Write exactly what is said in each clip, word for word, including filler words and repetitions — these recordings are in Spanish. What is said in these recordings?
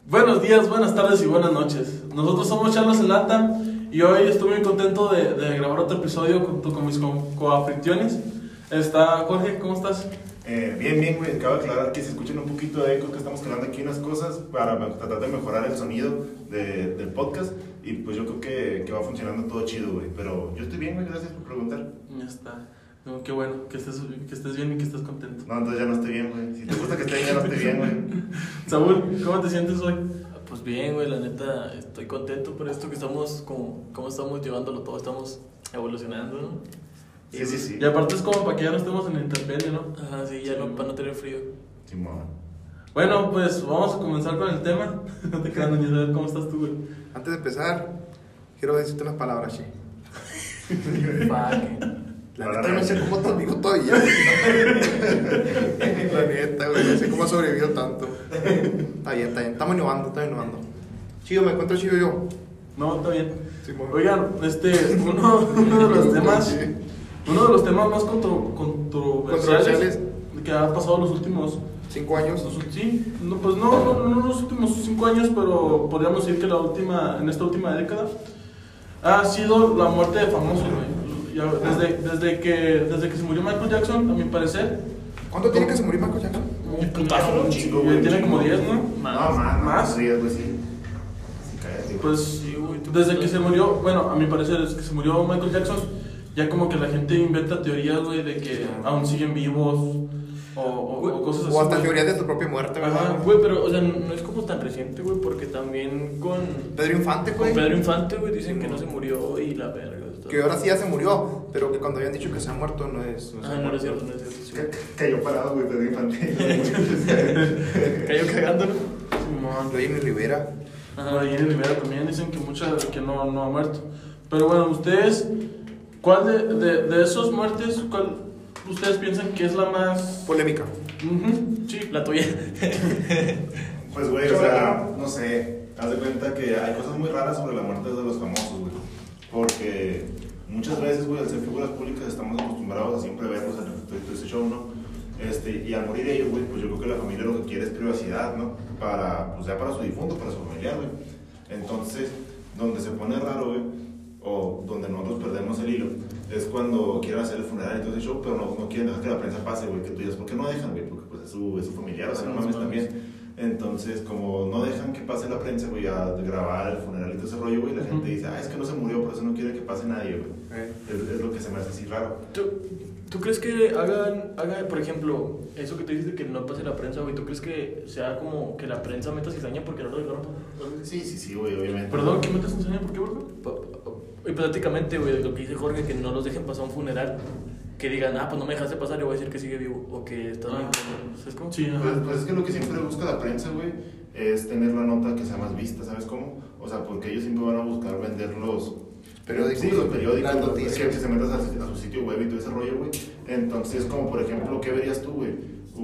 Buenos días, buenas tardes y buenas noches. Nosotros somos Charlos en Lata y hoy estoy muy contento de, de grabar otro episodio junto con mis co- coanfitriones. Está Jorge, ¿cómo estás? Eh, bien, bien, güey. Acabo de aclarar que se escuchan un poquito de eco, que estamos creando aquí unas cosas para me- tratar de mejorar el sonido de, del podcast. Y pues yo creo que, que va funcionando todo chido, güey. Pero yo estoy bien, güey. Gracias por preguntar. Ya está. No, qué bueno, que estés, que estés bien y que estés contento. No, entonces ya no estoy bien, güey. Si te gusta que esté bien, ya no estoy bien, güey. Saúl, ¿cómo te sientes hoy? Pues bien, güey, la neta, estoy contento por esto que estamos, como, cómo estamos llevándolo todo, estamos evolucionando, ¿no? Sí, sí, sí. Y aparte es como para que ya no estemos en la intemperie, ¿no? Ajá, sí, ya no, para no tener frío. Simón. Bueno, pues vamos a comenzar con el tema. No te quedan ni saber cómo estás tú, güey. Antes de empezar, quiero decirte unas palabras, che. Fuck. La neta no sé cómo estás vivo todavía. La neta, güey, no sé cómo has sobrevivido tanto. Está bien, está bien, estamos innovando, estamos innovando. Chido, me encuentro chido yo. No, está bien. Sí, bueno. Oigan, este, uno, uno de los temas, uno de los temas más contro, controversiales Controversiales. que ha pasado los últimos, Cinco años. los, sí, no, pues no, no, no los últimos cinco años, pero podríamos decir que la última, en esta última década, ha sido la muerte de famosos, güey. Ya, Desde, desde que, desde que se murió Michael Jackson, a mi parecer. ¿Cuánto tiene que se morir Michael Jackson? Un putazo, un chingo, güey, Tiene un como chingo. diez, ¿no? No, más, ¿Más? más. Sí, güey, sí. Sí, cállate, güey. Pues Sí, güey, tú- desde que se murió, bueno, a mi parecer, desde que se murió Michael Jackson, ya como que la gente inventa teorías, güey, de que aún siguen vivos o, o, o cosas así. O hasta güey. teorías de tu propia muerte, Ajá, ¿verdad? Güey, pero, o sea, no es como tan reciente, güey, porque también con, Pedro Infante, con güey. Pedro Infante, güey, dicen que no se murió y la verga. está- Que ahora sí ya se murió, pero que cuando habían dicho que se ha muerto no es. No se ha Ah, no, no muerto. es cierto, no es cierto. sí. Ca- Cayó parado, güey, Pedro Infante. Cayó cagando, ¿no? Simón. Lo Jenny Rivera. Bueno, Jenny Rivera también dicen que mucha, que no, no ha muerto. Pero bueno, ustedes, ¿cuál de, de, de esos muertes, cuál ustedes piensan que es la más... Polémica. Ujú, sí, La tuya. Pues, güey, o sea, no sé. Haz de cuenta que hay cosas muy raras sobre la muerte de los famosos, güey. Porque muchas veces, güey, al ser figuras públicas estamos acostumbrados a siempre verlos en todo ese show, ¿no? Este, y al morir ellos, güey, pues yo creo que la familia lo que quiere es privacidad, ¿no? Para, pues ya para su difunto, para su familiar, güey. Entonces, donde se pone raro, güey, o donde nosotros perdemos el hilo, es cuando quieren hacer el funeral y todo ese show, pero no, no quieren dejar que la prensa pase, güey, que tú digas, ¿por qué no dejan, güey? Porque pues es su, es su familiar, o sea, no mames también. Entonces, como no dejan que pase la prensa, güey, a grabar el funeral y todo ese rollo, güey, la gente dice, ah, es que no se murió, por eso no quiere que pase nadie, güey. Eh. Es, es lo que se me hace así raro. ¿Tú, ¿Tú crees que hagan, hagan, por ejemplo, eso que te dices de que no pase la prensa, güey? ¿Tú crees que sea como que la prensa meta cizaña porque no lo dejaron? Sí, sí, sí, güey, obviamente. Perdón, ¿qué metes en señal? ¿Por qué, güey? Hipotéticamente, güey, lo que dice Jorge, que no los dejen pasar a un funeral. Que digan, ah, pues no me dejaste pasar, yo voy a decir que sigue vivo. O que está bien. ¿Sabes cómo? Sí, Pues, ajá. pues es que lo que siempre busca la prensa, güey, es tener la nota que sea más vista, ¿sabes cómo? O sea, porque ellos siempre van a buscar vender los Periódicos, sí, los periódicos, las los- noticias. que, que se metas a, a su sitio web y todo ese rollo, güey. Entonces, como por ejemplo, ¿qué verías tú, güey?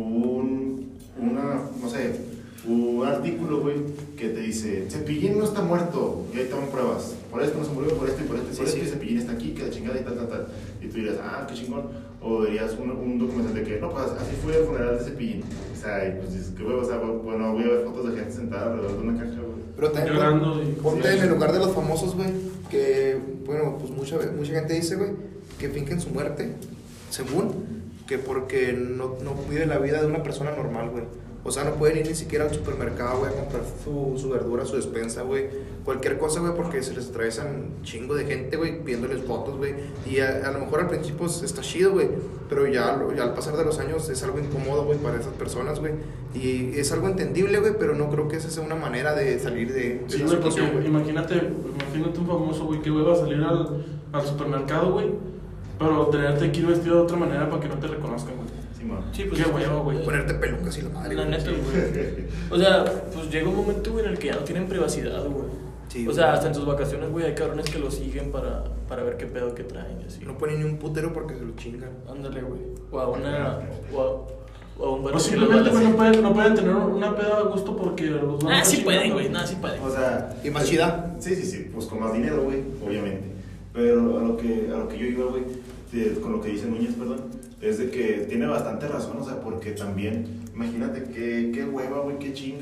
Un, una, no sé, un artículo, güey, que te dice, Cepillín no está muerto, y ahí te dan pruebas. Por esto no se murió, por esto y por esto y por Sí, esto, sí. y Cepillín está aquí, que la chingada y tal, tal, tal. Y tú dirías, ah, qué chingón. O verías un, un documental de que, no, pues así fue el funeral de Cepillín. O sea, y pues dices, qué huevo, o sea, bueno, voy a ver fotos de gente sentada alrededor de una cancha, güey. Pero también Llorando pon- y- ponte sí. en el lugar de los famosos, güey, que, bueno, pues mucha, mucha gente dice, güey, que fingen su muerte, según, que porque no, no cuide la vida de una persona normal, güey. O sea, no pueden ir ni siquiera al supermercado, güey, a comprar su, su verdura, su despensa, güey. Cualquier cosa, güey, porque se les atraviesan chingo de gente, güey, viéndoles fotos, güey. Y a, a lo mejor al principio está chido, güey, pero ya, lo- ya al pasar de los años es algo incómodo, güey, para esas personas, güey. Y es algo entendible, güey, pero no creo que esa sea una manera de salir de, de Sí, esa güey, porque situación, güey. imagínate, imagínate un famoso, güey, que va a salir al, al supermercado, güey, pero tenerte que ir vestido de otra manera para que no te reconozcan, güey. Sí, man. Sí, pues. Qué huevo, güey. Ponerte pelucas y la madre, La güey. neta, güey. O sea, pues llega un momento, güey, en el que ya no tienen privacidad, güey. Sí, o sea, hasta en sus vacaciones, güey, hay cabrones que lo siguen para, para ver qué pedo que traen y así. No ponen ni un putero porque se lo chingan. Ándale, güey. O a una. O a, o a un O vato que simplemente, lo güey, vale no pueden, no pueden tener una peda a gusto porque los van a Ah, estar sí pueden, chingando. güey. Nada, sí pueden. O sea, ¿Y más chida? Sí, sí, sí, pues con más dinero, güey, obviamente. Pero a lo que, a lo que yo iba, güey, de- con lo que dice Núñez, perdón, es de que tiene bastante razón, o sea, porque también, imagínate qué, qué hueva, güey, qué chinga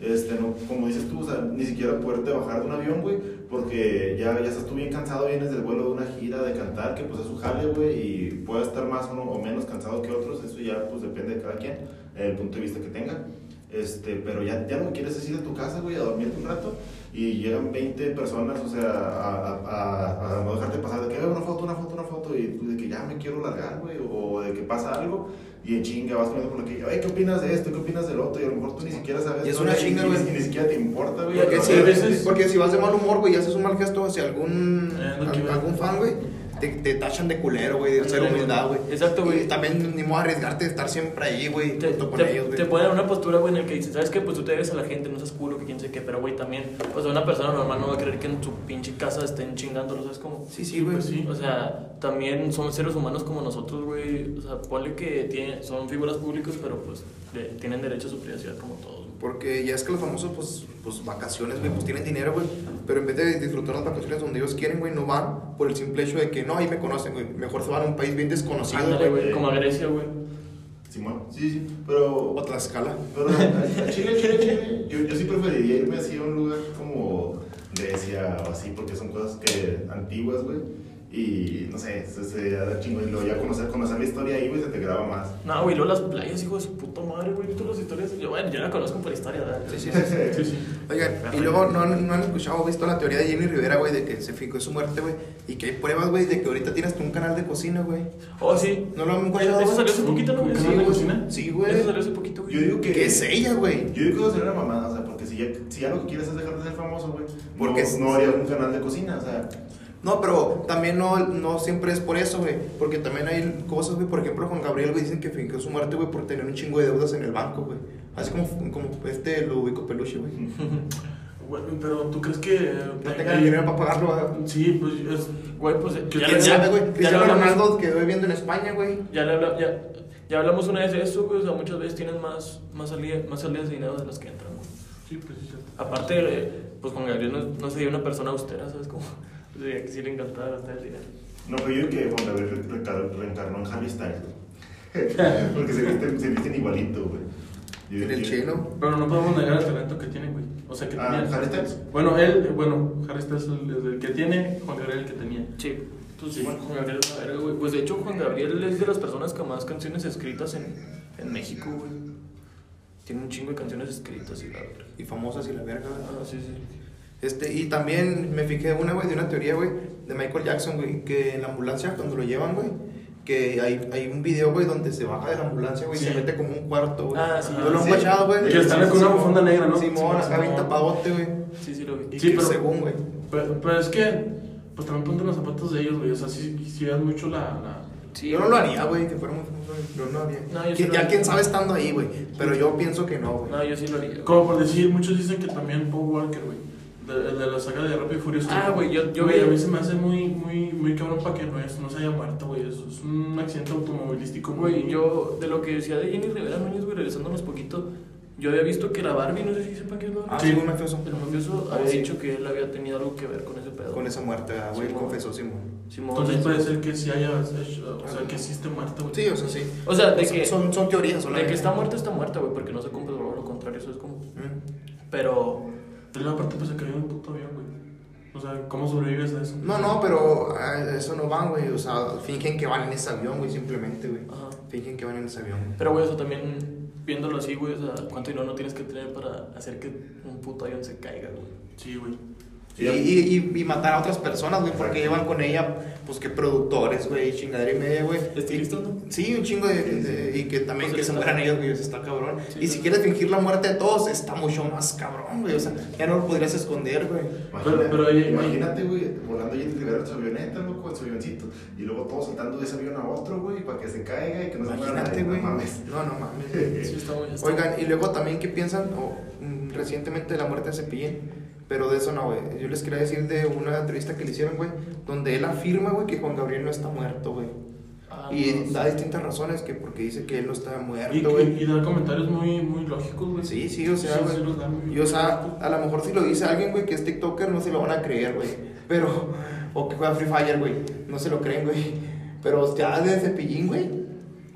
este, no, como dices tú, o sea, ni siquiera poderte bajar de un avión, güey, porque ya, ya estás tú bien cansado, vienes del vuelo de una gira, de cantar, que pues es su jale, güey, y puede estar más o, no, o menos cansado que otros, eso ya pues depende de cada quien, el punto de vista que tenga. Este, pero ya, ya lo que quieres es ir a tu casa, güey, a dormirte un rato, y llegan veinte personas, o sea, a, a, a, a no dejarte pasar, de que, una foto, una foto, una foto, y tú de que ya me quiero largar, güey, o de que pasa algo, y en chinga vas comiendo por aquí, ay, ¿qué opinas de esto? ¿Qué opinas del otro? Y a lo mejor tú ni siquiera sabes. Y es una chinga, güey. Y ni siquiera te importa, güey. Porque, si, veces... porque si vas de mal humor, güey, y haces un mal gesto hacia algún, Eh, no al, algún fan, güey, te, te tachan de culero, güey, de cero humildad, güey. Exacto, güey. Y también ni modo arriesgarte de estar siempre ahí, güey, Te, junto con te, ellos, güey. te ponen en una postura, güey, en la que dices, ¿sabes qué? Pues tú te debes a la gente, no seas culo, que quién sé qué, pero, güey, también, o sea, una persona normal no va a creer que en su pinche casa estén chingándolo, ¿sabes cómo? Sí, sí, güey. Pues sí. O sea, también son seres humanos como nosotros, güey, o sea, ponle que tiene, son figuras públicas, pero, pues, de, tienen derecho a su privacidad como todos, güey. Porque ya es que los famosos, pues, pues vacaciones, güey, pues tienen dinero, güey. Pero en vez de disfrutar las vacaciones donde ellos quieren, güey, no van por el simple hecho de que no, ahí me conocen, güey. Mejor se van a un país bien desconocido, Ándale, güey. güey, como a Grecia, güey. Simón, sí, sí, pero... O Tlaxcala. Pero a Chile, Chile, Chile, yo, yo sí preferiría irme así a un lugar como Grecia o así, porque son cosas que antiguas, güey. Y no sé, se, se da chingo. Y luego ya conocer, conocer la historia ahí, güey, se te graba más. No, güey, luego las playas, hijo de su puta madre, güey, todas las historias. Yo, bueno, yo la conozco por historia, ¿verdad? Sí, sí, sí. Sí, sí. Oigan, y luego no, no han escuchado o visto la teoría de Jenny Rivera, güey, de que se fijó su muerte, güey. Y que hay pruebas, güey, de que ahorita tienes tú un canal de cocina, güey. Oh, sí. ¿No lo han escuchado? Eso güey? salió hace poquito, ¿no? ¿Un güey? canal Sí, de güey. cocina? Sí, güey. Eso salió hace poquito, güey. Yo digo que... ¿Qué es ella, güey? Yo digo que sería una mamada, o sea, porque si ya, si ya lo que quieres es dejar de ser famoso, güey, Porque no, no harías un canal de cocina, o sea... No, pero también no, no siempre es por eso, güey. Porque también hay cosas, güey. Por ejemplo, Juan Gabriel, güey, dicen que fingió su muerte, güey, por tener un chingo de deudas en el banco, güey. Así como, como este Ludovico Peluche, güey. Bueno, pero tú crees que... No tengan dinero para pagarlo, güey. Sí, pues es... Güey, pues ya, ¿Quién ya- sabe, güey? ya lo Cristiano hablamos- Ronaldo quedó viviendo en España, güey. Ya, le habla- ya, ya hablamos una vez de eso, güey. O sea, muchas veces tienen más, más, salida, más salidas de dinero de las que entran, güey. Sí, pues sí, cierto. Aparte, eh, pues Juan Gabriel no, no sería una persona austera, ¿sabes cómo? Sería que sí le encantaba gastar el dinero. No, pero yo digo que Juan Gabriel re- re- reencarnó en Harry Styles, güey. Porque se visten, se visten igualito, güey. Yo- En el yo- chino. Pero no podemos negar el talento que tiene, güey. O sea, que Ah, tenía. Harry Styles. Bueno, él, eh, bueno, Harry Styles es el, el que tiene, Juan Gabriel el que tenía. Sí. Pues Sí. Juan, Juan Gabriel es una verga, güey. Pues de hecho, Juan Gabriel es de las personas con más canciones escritas en, en México, güey. Tiene un chingo de canciones escritas y la verga. Y famosas y la verga, güey. Ah, sí, sí. Este, y también me fijé una, güey, de una teoría, güey, de Michael Jackson, güey, que en la ambulancia, cuando lo llevan, güey, que hay, hay un video, güey, donde se baja de la ambulancia, güey, y Sí. se mete como un cuarto, güey. Ah, sí. Yo lo he Sí. guachado, güey. Que están con una bufanda negra, ¿no? Simón, Sí, acá bien Simón. tapadote, güey. Sí, sí, lo vi. Y Sí, que pero- según, güey. Pero, pero es que, pues también ponte los zapatos de ellos, güey. O sea, si quisieras mucho la. la... Sí, Yo no lo haría, güey, que fuera muy famoso, güey. Yo no lo haría. No, yo sí Que- lo ya haría. quién sabe estando ahí, güey. Pero yo pienso que no, güey. No, yo sí lo haría. Como por decir, muchos dicen que también Paul Walker, güey. De, de la saga de Rápido y Furioso. Ah, güey, yo- yo Güey, vi- a mí se me hace muy, muy, muy cabrón para que no, es, no se haya muerto, güey. Eso es un accidente automovilístico, Güey, yo, de lo que decía de Jenny Rivera Núñez, güey, regresándonos poquito, yo había visto que la Barbie, no sé si sepan qué es la Ah, Barbie. sí, un mafioso. El mafioso Ah, había sí. dicho que él había tenido algo que ver con ese pedo. Con esa muerte, ah, güey, Simón. confesó Simón. Simón. Entonces puede ser que sí haya hecho, o sea, que sí esté muerta, güey. Sí, o sea, sí. O sea, de Son- que, Son, son teorías, de solamente. que está muerta, está muerta, güey, porque no se comprobó lo contrario, eso es como... Mm. Pero... Pero aparte, pues se cayó en un puto avión, güey. O sea, ¿cómo sobrevives a eso? No, no, pero a eso no van, güey. O sea, fingen que van en ese avión, güey, simplemente, güey. Ajá. Fingen que van en ese avión. Pero, güey, eso también, viéndolo así, güey, o sea, ¿cuánto dinero no tienes que tener para hacer que un puto avión se caiga, güey? Sí, güey. Y, y, y, y matar a otras personas, güey, porque Exacto. llevan con ella, pues que productores, güey, chingadera y media, güey. ¿Estilistas, Y- no? Sí, un chingo de, de- y que también Pues que se está- mueran ellos, güey, eso está cabrón. Sí, y sí. si quieres fingir la muerte de todos, está mucho más cabrón, güey. O sea, ya no lo podrías esconder, güey. Imagínate, Pero- pero ahí- imagínate, güey, volando Jenny Rivera en su avioneta, loco, en su avioncito. Y luego todos saltando de ese avión a otro, güey, para que se caiga y que no se muera Imagínate, nadie. güey. No mames. No, no mames, güey. Sí, está muy... está- Oigan, y luego también, ¿qué piensan oh, mm, recientemente de la muerte de Cepillín? Pero de eso no, güey. Yo les quería decir de una entrevista que le hicieron, güey, donde él afirma, güey, que Juan Gabriel no está muerto, güey. Ah, Y no, da distintas razones, que porque dice que él no está Y, muerto, güey. y, y da comentarios muy, muy lógicos, güey. Sí, sí, o sea, Sí, güey. sí los da muy- Y o sea, a lo mejor si lo dice alguien, güey, que es TikToker, no se lo van a creer, güey. Pero, o que juega Free Fire, güey. No se lo creen, güey. Pero ya de Cepillín, güey.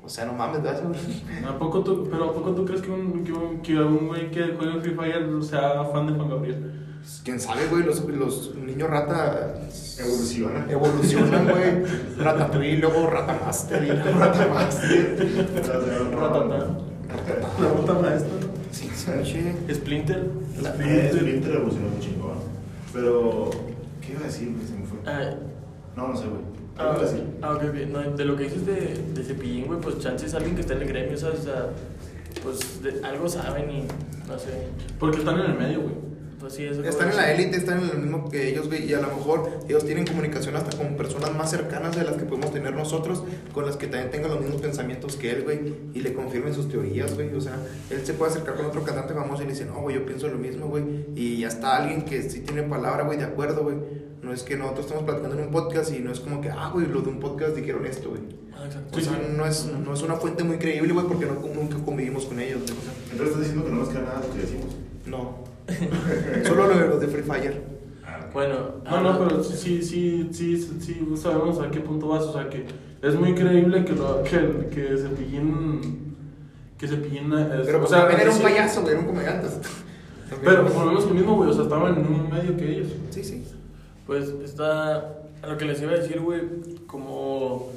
O sea, no mames, ¿verdad, güey? ¿A poco tú, pero ¿a poco tú crees que un, que un, que un güey que juega Free Fire sea fan de Juan Gabriel? Quién sabe, güey, los, los niños rata Evoluciona. evolucionan, güey. Ratatouille, luego Rata Master y luego Rata Master. Ratatá. La puta maestra. Sí, sí. Splinter. La- Eh, Splinter evolucionó muy chingón. Pero, ¿qué iba a decir, güey? Se me fue. Ah, No, no sé, güey. ¿Qué ah, iba a decir? ah, ok, ok. No, de lo que dices de, de Cepillín, güey, pues chance es alguien que está en el gremio, ¿sabes? O sea, pues de, algo saben y no sé. Porque están en el medio, güey. Pues sí, eso. Están en la élite, están en lo mismo que ellos, güey, y a lo mejor ellos tienen comunicación hasta con personas más cercanas de las que podemos tener nosotros, con las que también tengan los mismos pensamientos que él, güey, y le confirmen sus teorías, güey. O sea, él se puede acercar con otro cantante famoso y le dice, no, güey, yo pienso lo mismo, güey, y ya está alguien que sí tiene palabra, güey, de acuerdo, güey. No es que nosotros estamos platicando en un podcast y no es como que, ah, güey, los de un podcast dijeron esto, güey. Ah, exacto. O sea, no es, no es una fuente muy creíble, güey, porque no, nunca convivimos con ellos, güey. Entonces estás diciendo que no nos queda nada de lo que decimos. No. Solo lo de los de Free Fire. Ah, ok. Bueno, No, no, pero sí, sí, sí, sí, sí sabemos a qué punto vas. O sea, que es muy creíble que, lo, que, que Cepillín. Que Cepillín. Es, Pero o pues sea, también era un sí, payaso, güey, era un comediante. Pero volvemos a lo mismo, güey. O sea, estaban en un medio que ellos. Sí, sí. pues está. A lo que les iba a decir, güey, como.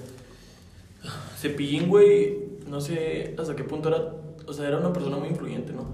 Cepillín, güey, no sé hasta qué punto era. O sea, era una persona muy influyente, ¿no?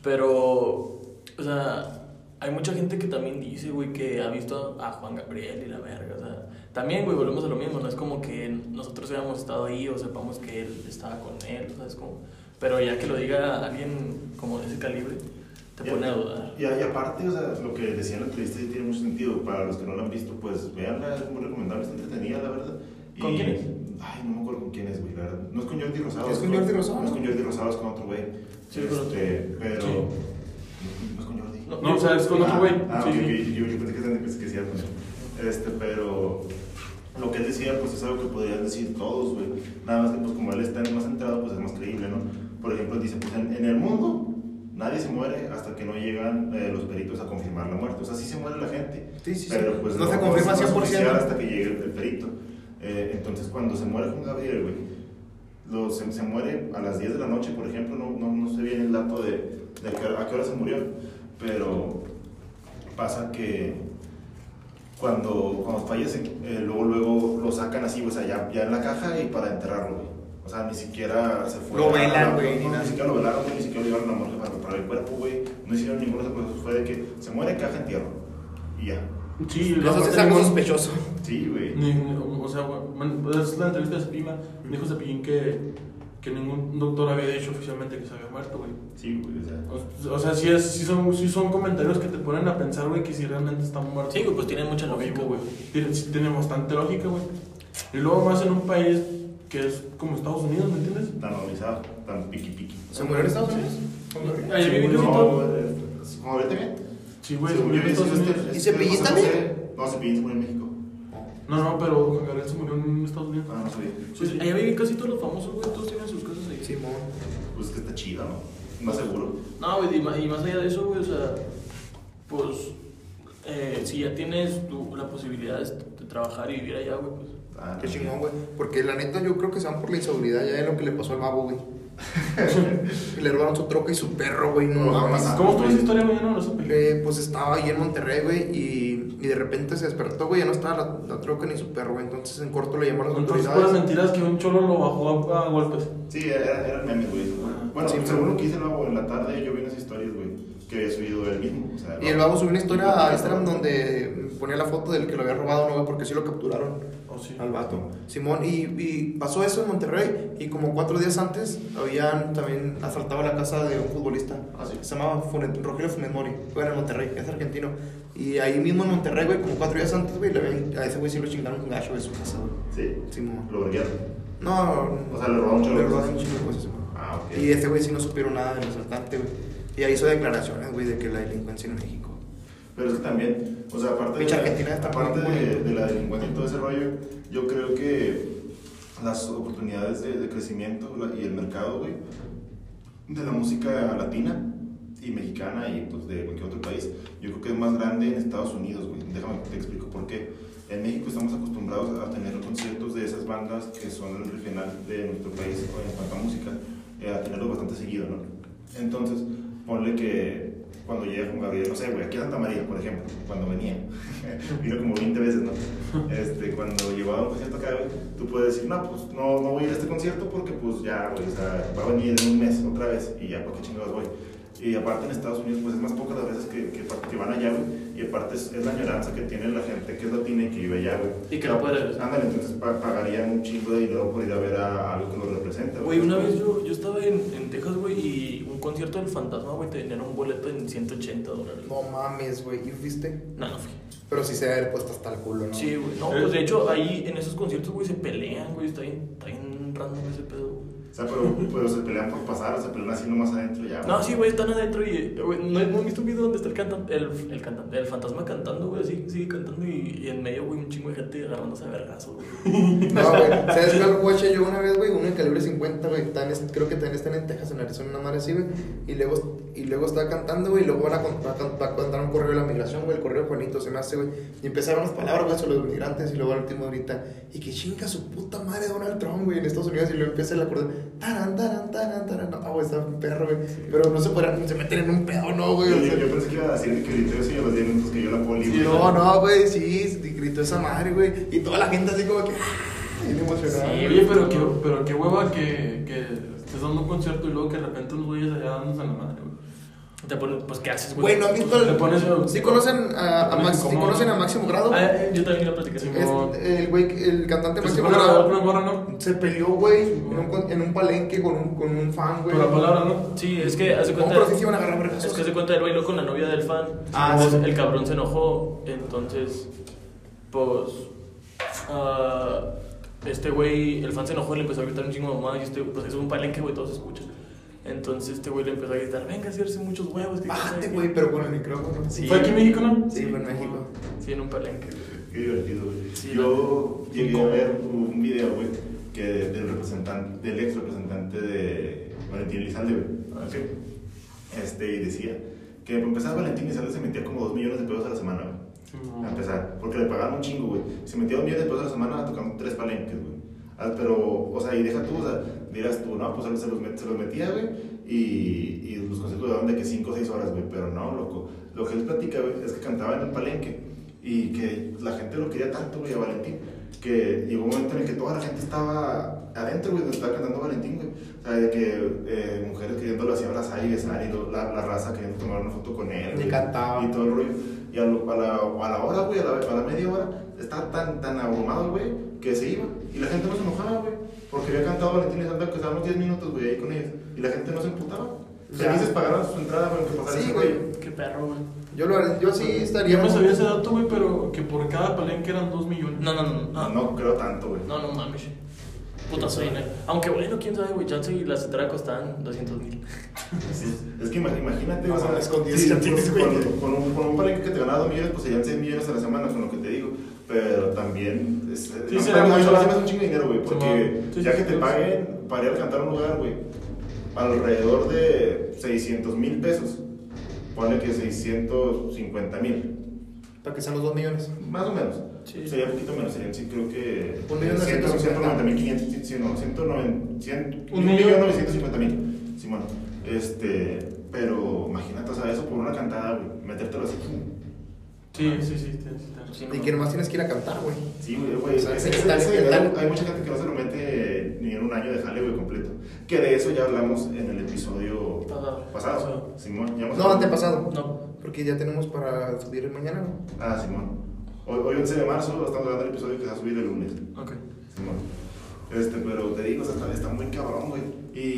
Pero. O sea, hay mucha gente que también dice, güey, que ha visto a Juan Gabriel y la verga, o sea, también, güey, volvemos a lo mismo, no es como que nosotros hayamos estado ahí o sepamos que él estaba con él, ¿sabes? Como, pero ya que lo diga alguien como de ese calibre, te Y- pone a dudar. Y, y aparte, o sea, lo que decía en la entrevista sí tiene mucho sentido. Para los que no lo han visto, pues veanla, es muy recomendable, está entretenida, la verdad. Y- ¿Con quién es? Ay, no me acuerdo con quién es, güey, la verdad. No es con Jordi Rosado. ¿Es con Jordi Rosado? No es con Jordi Rosado, es con otro güey. Sí, con otro. Este, pero. Sí. No es con Jordi. No, No, o sea, es con otro güey. Ah, Sí, ok, sí. ok, yo, yo pensé que, que, que sí era con él. Este, pero lo que él decía, pues es algo que podrían decir todos, güey. Nada más que, pues como él está más centrado, pues es más creíble, ¿no? Por ejemplo, dice, pues en, en el mundo nadie se muere hasta que no llegan eh, los peritos a confirmar la muerte. O sea, sí se muere la gente, Sí, sí, sí. pero pues No se confirma es cien por ciento. oficial hasta que llegue el, el perito. Eh, entonces, cuando se muere Juan Gabriel, güey, lo- se, se muere a las diez de la noche, por ejemplo, no, no, no sé bien el dato de, de que- a qué hora se murió, pero pasa que cuando, cuando fallece, eh, luego, luego lo sacan así, o sea, ya, ya en la caja y para enterrarlo, güey. O sea, ni siquiera se fue. Lo a- velan, no, güey, no, ni nada. Ni siquiera lo velaron, güey, ni siquiera lo llevaron a la morgue para preparar el cuerpo, güey. No hicieron ninguna de esas cosas. Fue de que se muere, caja, entierro. Y ya. Sí, Eso luego es tenemos- algo sospechoso. Sí, güey. Ni- ni- o sea, güey, man, es la entrevista de Cepillín, dijo Cepillín que, que ningún doctor había dicho oficialmente que se había muerto, güey. Sí, güey, o sea. O, o sea, sí, es, sí, son, sí son comentarios que te ponen a pensar, güey, que si realmente está muerto. Sí, güey, pues tiene mucha o lógica, vivo, güey. Tiene, sí, tiene bastante lógica, güey. Y luego más en un país que es como Estados Unidos, ¿me entiendes? Tan organizado, tan piqui piqui. ¿Se murió en Estados Unidos? Ahí viví casi No, todo. güey, ¿cómo vete bien? Sí, güey, Según murió yo, en Estados este- Unidos. este- ¿Y Cepillín este- también? No, Cepillín se murió en México. No, no, pero Juan Gabriel se murió en Estados Unidos. Ah, no sabía. Pues allá viven casi todos los famosos, güey, todos tienen sus casas ahí. Simón. Pues que está chido, ¿no? Más seguro. No, güey, y ma- y más allá de eso, güey, o sea, pues, eh, si ya tienes tu, la posibilidad de, de trabajar y vivir allá, güey, pues. Ah, Qué chingón, güey. Porque la neta yo creo que se van por la inseguridad ya de lo que le pasó al babo, güey. Y le robaron su troca y su perro, güey. No mames. ¿Cómo estuvo esa historia, güey? Yo no lo supe. Eh, pues estaba ahí en Monterrey, güey, y, y de repente se despertó, güey, ya no estaba la, la troca ni su perro, güey. Entonces en corto le llamó a las Entonces, puras autoridades. mentiras que un cholo lo bajó a, a golpes. Sí, era, era el meme, güey. Bueno, Sí, según pero- lo que hice luego en la tarde, yo vi unas historias, güey, que había subido él mismo. O sea, Y el babo subió una historia a Instagram donde ponía la foto del que lo había robado, ¿no, güey? Porque sí lo capturaron Oh, sí. al vato. Simón, y, y pasó eso en Monterrey, y como cuatro días antes habían también asaltado la casa de un futbolista. Ah, sí. Se llamaba Funes- Rogelio Funes Mori, juega en Monterrey, es argentino. Y ahí mismo en Monterrey, güey, como cuatro días antes, güey, le habían- a ese güey sí lo chingaron con gacho de su casa, güey. Sí, Simón. lo verguearon. No, O sea, le robaron un chorro le de robaron cosas. un chingo de cosas, Simón. Ah, ok. Y ese güey sí no supieron nada del asaltante, güey. Y ahí hizo declaraciones, güey, de que la delincuencia en México. Pero es que también, o sea, aparte, Pinche de, la- Argentina está aparte muy de, bonito. de la delincuencia y todo ese rollo, yo creo que las oportunidades de, de crecimiento la- y el mercado, güey, de la música latina y mexicana y pues de cualquier otro país, yo creo que es más grande en Estados Unidos, güey. Déjame te explico por qué. En México estamos acostumbrados a tener conciertos de esas bandas que son el regional de nuestro país en cuanto a música, eh, a tenerlos bastante seguido, ¿no? Entonces, ponle que cuando llega con Gabriel, no sé, güey, aquí a Santa María, por ejemplo, cuando venía, vino como veinte veces, ¿no? Este, cuando llevaba un concierto acá, güey, tú puedes decir, no, pues no, no voy a ir a este concierto porque, pues ya, güey, o sea, va a venir en un mes otra vez y ya, ¿por qué chingados voy? Y aparte en Estados Unidos, pues es más pocas las veces que, que, que van allá, güey. Y aparte es, es la añoranza que tiene la gente que es latina y que vive allá, güey. Y que no puede regresar. Ándale, entonces pa pagarían un chingo de dinero por ir a ver a algo que lo representa. Güey, una vez yo, yo estaba en, en Texas, güey, y un concierto del Fantasma, güey, tenían un boleto en ciento ochenta dólares. No mames, güey. ¿Y fuiste? No, no fui. Pero sí se debe haber puesto hasta el culo, ¿no? Sí, güey. No, pues de hecho, ahí en esos conciertos, güey, se pelean, güey. Está bien, está bien random ese pedo, güey. O sea, pero, pero se pelean por pasar o se pelean así nomás adentro ya. No, sí, güey, están adentro y, güey, ¿no, ¿no has visto un video donde está el cantante, el, el cantante, el fantasma cantando, güey, así, sigue cantando y, y en medio, güey, un chingo de gente agarrándose a vergazo, güey. No, güey. ¿Sabes cuál guache yo una vez, güey? Uno de calibre cincuenta, güey. Tan- Creo que también están en Texas, en Arizona, una madre así, güey. Y luego, y luego estaba cantando, güey. Y luego van a, con- va a can- va a contar un correo de la migración, güey. El correo Juanito se me hace, güey. Y empezaron las palabras, güey, sobre los migrantes. Y luego al último ahorita. Y que chinga su puta madre Donald Trump, güey, en Estados Unidos. Y luego empieza el acorde. Taran, taran, taran, taran. No, güey, está un perro, güey. Pero no se podrán, se meten en un pedo, no, güey. Yo, O sea, yo, yo pensé que iba a decir que gritó eso y a los diez minutos que yo la poli. sí, no, no, güey, sí, gritó esa madre, güey. Y toda la gente así como que. Bien emocionada. Sí, Oye, pero qué, pero qué hueva que, que estés dando un concierto y luego que de repente unos güeyes allá dándose en la madre, güey. Te pones, pues, ¿qué haces, Güey, ¿no han visto Te el. pones- ¿Sí conocen a, a, te pones Max- ¿sí incómodo. conocen a Máximo Grado? Ah, eh, yo también iba a platicar. Sí, Sí, Es como- el güey, el cantante Que se Máximo pone a grabar con Grado. una morra, ¿no? Se peleó, güey, en un, con- en un palenque con un, con un fan, güey. Por la palabra, ¿no? sí, es que hace No, cuenta. pero sí se iban a agarrar vergazos. Es que se cuenta, él bailó con la novia del fan. Ah, Entonces, sí. el cabrón se enojó. Entonces, pues. ah, este güey, el fan se enojó y le empezó a gritar un chingo de mamá. Y este, pues es un palenque, güey, todos se escuchan. Entonces, este güey le empezó a gritar: venga, hacerse muchos huevos. que Bájate, quién sabe güey, qué". pero con el micrófono. Sí. ¿Fue aquí en México, no? Sí, fue en México. Sí, en un palenque. Qué divertido, güey. Sí, Yo la- llegué a ¿Cómo? ver un video, güey, que del representante, del ex representante de Valentín Elizalde, güey. ¿Ok? Este, y decía que para empezar Valentín Elizalde se metía como dos millones de pesos a la semana, güey. A empezar, porque le pagaban un chingo, güey. Se metía dos millones de pesos a la semana tocando tres palenques, güey. Ah, pero, o sea, y deja tú, o sea, dirás tú, no, pues se los, met- se los metía, güey, y, y los conciertos duraban de que cinco o seis horas, güey, pero no, loco. Lo que él platica, güey, es que cantaba en el palenque y que la gente lo quería tanto, güey, a Valentín, que llegó un momento en el que toda la gente estaba adentro, güey, donde estaba cantando Valentín, güey. O sea, de que eh, mujeres queriéndolo así abrazar y besar y lo- la, la raza queriendo tomar una foto con él. Y güey, cantaba. Y todo el rollo. Y a, lo- a, la, a la hora, güey, a la, a la media hora, estaba tan, tan abrumado, güey, que se iba. Y la gente no se enojaba, güey, porque había cantado Valentín Elizalde, que estábamos diez minutos, güey, ahí con ellos. Y la gente no se emputaba. Ya. Felices pagaron su entrada para que pasara Sí, ese güey. rollo. Qué perro, güey. Yo, lo, yo sí estaría. Yo me sabía ese dato, güey, pero que por cada palenque eran dos millones. No, no, no. No, No, no creo tanto, güey. no, no mames. Puta soina. Aunque bueno, quién sabe, güey. Chance y las entradas costaban doscientos mil. Sí, es que ima- imagínate, No, o sea, mames, con diez sí, cantines, con, güey. con, con un, con un palenque que te ganaba dos millones, pues serían seis millones a la semana, con lo que te digo. Pero también, es, Sí, no, será para mí mucho. se me hace un chingo de dinero, güey, porque Sí, sí, ya sí, que te sí. paguen para ir a cantar a un lugar, güey, alrededor de seiscientos mil pesos, ponle que seiscientos cincuenta mil, Para que sean los dos millones. más o menos. Sí. Sería un poquito menos, serían, sí, creo que Un millón novecientos cincuenta. ciento noventa mil quinientos, sí, no, ciento noventa, cien, Un un millón. millón novecientos cincuenta mil, Simón. Este, pero imagínate, o sea, eso por una cantada, güey, metértelo así. Sí, sí, sí, sí, sí, sí. Sí, Y no. que nomás tienes que ir a cantar, güey. Sí, güey, güey. O sea, ese- ese ese- tal- ese el dinero, tal- hay mucha gente que no se lo mete ni en un año de jale, güey, completo. Que de eso ya hablamos en el episodio Pasado. pasado. Simón, ya hemos No, hablado. antepasado. No. Porque ya tenemos para subir mañana, ¿no? Ah, Simón. Hoy, hoy once de marzo, estamos grabando el episodio que se va a subir el lunes. Ok. Simón. Este, pero te digo, o sea, está, está muy cabrón, güey.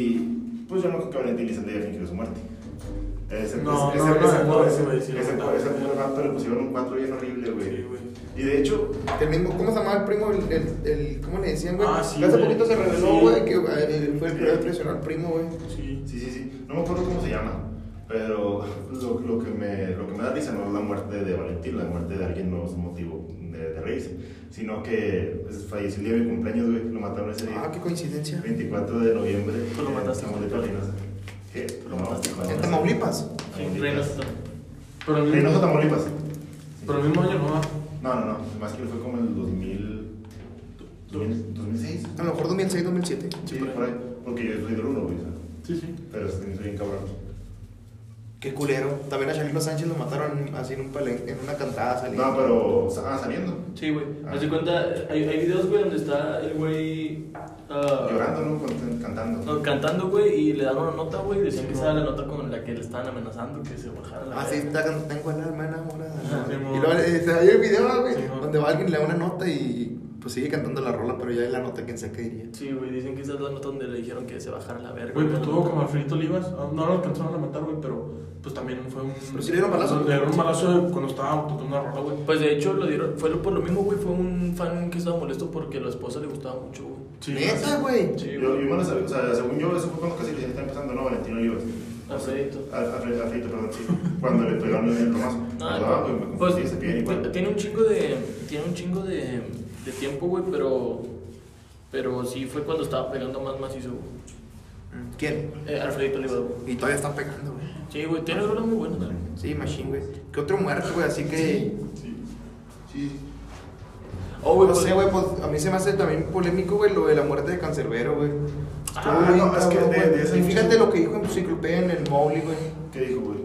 Y pues yo no creo que Valentín Elizalde haya fingido su muerte. Ese, No, ese, no, ese, no, ese, no, ese, güey, sí, ese, no. ese pobre vato le pusieron un cuatro bien horrible, güey. Sí, güey. Y de hecho, El mismo, ¿cómo se llamaba el primo? El, el, el- ¿Cómo le decían, güey? Ah, sí, Hace güey. poquito se reveló, Sí. güey, que eh, fue el que presionó al primo, güey. Sí. sí, sí, sí, no me acuerdo cómo se llama, pero lo, lo, que me, lo que me da risa no es la muerte de Valentín, la muerte de alguien no es un motivo de, de reírse, sino que pues, falleció el día de mi cumpleaños, güey, lo mataron ese día. Ah, qué coincidencia. veinticuatro de noviembre. Tú lo mataste. En Tamaulipas, Reynosa. ¿Qué? Tú lo mataste. En Tamaulipas. Sí, Reynosa. Pero el Reynosa, Tamaulipas. Sí. Pero el mismo año no. No, no, no. Más que fue como el dos mil. dos mil seis. A lo mejor dos mil seis, dos mil siete. Sí, por ahí. Porque yo soy del uno, güey. Sí, sí. Pero estoy bien cabrón. Qué culero. También a Chalino Sánchez lo mataron así en un palen, en una cantada saliendo. No, pero. Ah, saliendo. Sí, güey. Ah. Haz de cuenta, hay, hay videos, güey, donde está el güey. Uh, Llorando, ¿no? Cant- Cantando. No, cantando, güey, y le dan una nota, güey. Decían que esa era la nota con la que le estaban amenazando que se bajara la. Ah, sí, está, tengo el alma enamorada. Sí, y mo. luego eh, se ve el video, güey, Sí, mo. donde va alguien y le da una nota y pues sigue cantando la rola, pero ya es la nota, quién sabe qué diría. Sí, güey, dicen que esa es la nota donde le dijeron que se bajara la verga. Güey, pues tuvo como Alfredito Olivas. No lo alcanzaron a matar, güey, pero pues también fue un. Pero sí le dieron balazo. Le dieron un balazo cuando estaba tocando una rola, güey. Pues de hecho lo dieron, fue por lo mismo, güey, fue un fan que estaba molesto porque a la esposa le gustaba mucho, güey. Sí, Neta, güey. Sí, Yo, yo me lo sabía, o sea, según yo, eso fue cuando casi le está empezando, ¿no? Valentino Olivas. Alfredito. Alfredito, Alfredito, perdón, sí. Cuando le pegaron el romazo. Ah, Ah, güey, me pues confundí, se piden igual. tiene un chingo de tiene un chingo de, de tiempo, güey, pero pero sí fue cuando estaba pegando más macizo, güey. ¿Quién? Eh, Alfredito Olivas, güey. Y todavía está pegando, güey. Sí, güey, tiene rolas muy buenas, güey. Sí, machine, güey. ¿Qué otro muerto, güey? Así que. Sí. Sí. Oh, güey, No pues, sé, güey, pues a mí se me hace también polémico, güey, lo de la muerte de Cancerbero, güey. Ah, Estuvo no, bien es que cabrón, de- güey. de esa Y fíjate mucha- lo que dijo en Enciclopedia en el Mowgli, güey. ¿Qué dijo, güey?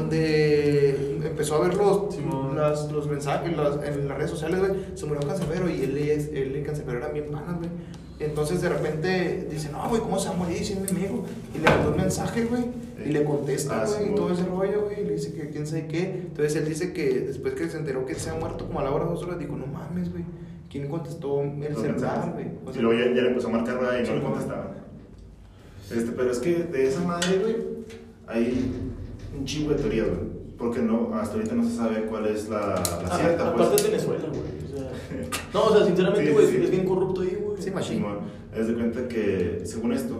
Donde empezó a ver los, Simón. las, los mensajes las, en las redes sociales, güey. Se murió Cancerbero y él, es- él y Cancerbero eran bien panas, güey. Entonces de repente dice, no, güey, ¿cómo se va a morir si es mi amigo? Y le mandó un mensaje, güey. Y le contesta, Ah, güey, sí, y todo güey. ese rollo, güey. Y le dice que quién sabe qué. Entonces él dice que después que se enteró que se ha muerto como a la hora dos horas, dijo, no mames, güey. ¿Quién contestó el Los celular, mensajes. güey? O Y sea, luego ya, ya le empezó a marcar, ¿verdad? Y no Sí, le no. contestaban. Este, pero es que de esa madre, güey, hay un chingo de teorías, güey. Porque no, hasta ahorita no se sabe cuál es la, la ah, cierta, aparte pues. es Venezuela, güey. O sea, no, o sea, sinceramente, Sí, güey, sí, sí. es bien corrupto ahí, güey. Sí, machín. Simón, haz de cuenta que, según esto,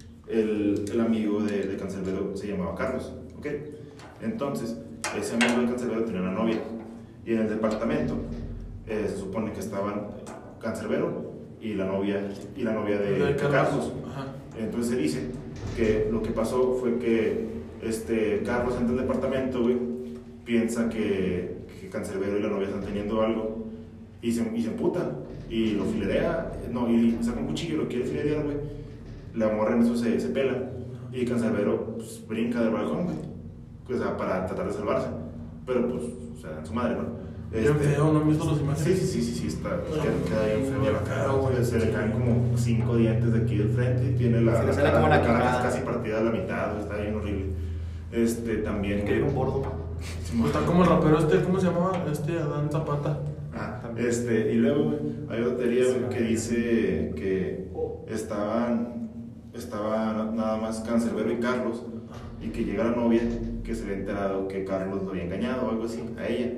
el, el amigo de, de Cancerbero se llamaba Carlos, ¿ok? Entonces, ese amigo de Cancerbero tenía una novia. Y en el departamento eh, se supone que estaban Cancerbero y la novia, y la novia de, De de Carlos. Carlos. Ajá. Entonces se dice que lo que pasó fue que este, Carlos entra al departamento, güey, piensa que, que Cancerbero y la novia están teniendo algo y se, y se emputa y lo filerea, no, y saca un cuchillo y lo quiere filerear, güey. La morra en eso se, se pela y Cancerbero pues, brinca del balcón, güey, o sea, para tratar de salvarse, pero pues, o sea, en su madre, ¿no? Bien feo, ¿no han visto las Sí, imágenes? sí, sí, sí, sí, está, No, queda, queda bien feo bien la cara, feo, güey. güey. Se le caen como cinco dientes de aquí del frente y tiene la, Se le la sale cara, como la la cara quijada. casi partida a la mitad, güey, está bien horrible. Este, también... que era un gordo. Está como el rapero este, ¿cómo se llamaba? Este Adán Zapata. Ah, También. este, y luego, güey, hay otra teoría, güey, que dice que estaban, estaban nada más Cancerbero y Carlos, y que llega la novia, que se había enterado que Carlos lo había engañado o algo así, a ella.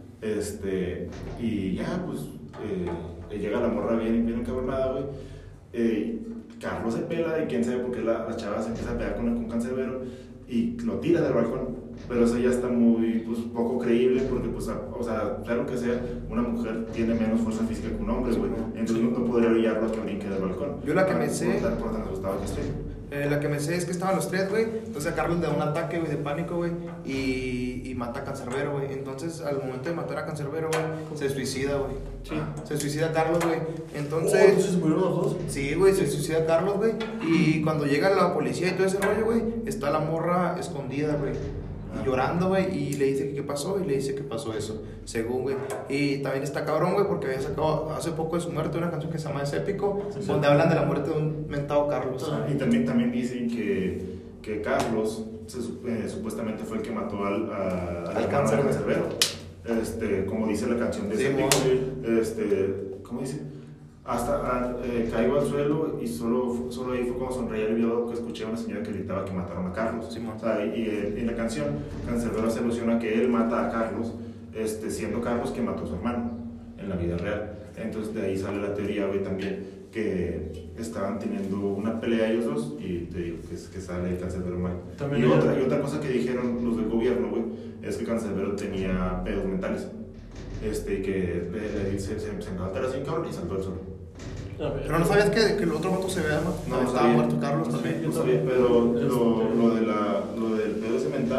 Este, y ya, pues, eh, llega la morra bien, bien encabronada, güey. Eh, Carlos se pela y quién sabe por qué la, la chava se empieza a pegar con, con Cancerbero y lo tira del balcón. Pero eso ya está muy, pues, poco creíble porque, pues, a- o sea, sea lo que sea, una mujer tiene menos fuerza física que un hombre, güey. Entonces no, no podría orillarlo a que brinque del balcón. Yo la que Por- me sé- Por, tan- por tan asustado que estoy. Eh, la que me sé es que estaban los tres, güey. Entonces a Carlos le da un ataque, güey, de pánico, güey. Y, y mata a Cancerbero, güey. Entonces al momento de matar a Cancerbero, güey, se suicida, güey. Sí. Se suicida Carlos, güey. Oh, Entonces. entonces se murieron los dos. Sí, güey, se suicida Carlos, güey. Y cuando llega la policía y todo ese rollo, güey, está la morra escondida, güey. Y llorando, güey, y le dice que qué pasó, y le dice que pasó eso, según, güey. Y también está cabrón, güey, porque había sacado hace poco de su muerte una canción que se llama Es Épico, Sí, donde sí. hablan de la muerte de un mentado Carlos. Ah, y también, también dicen que, que Carlos se sup- eh, supuestamente fue el que mató al, a- al Al hermano de Cancerbero. Cancerbero. Este, como dice la canción de Sí, ese mo. tipo, este, ¿cómo dice? Hasta ah, eh, caigo al suelo y solo, solo ahí fue cuando sonreí aliviado que escuché a una señora que gritaba que mataron a Carlos. Sí, mo. O sea, y, y, eh, en la canción Cancerbero se alusiona que él mata a Carlos, este, siendo Carlos quien mató a su hermano en la vida real. Entonces de ahí sale la teoría, güey, también que estaban teniendo una pelea ellos dos y te digo que, es- que sale Cancerbero mal. También Y ella- otra, y otra cosa que dijeron los del gobierno, güey, es que Cancerbero tenía pedos mentales. Este, y que le, le, se, se, se encautara así, cabrón, y saltó al suelo. A ver. Pero no sabías que, que el otro vato se vea, ¿no? No, Estaba sabía. muerto Carlos No también. sabía, no sabía, pero lo, Este- lo, de la, lo del pedo ese mental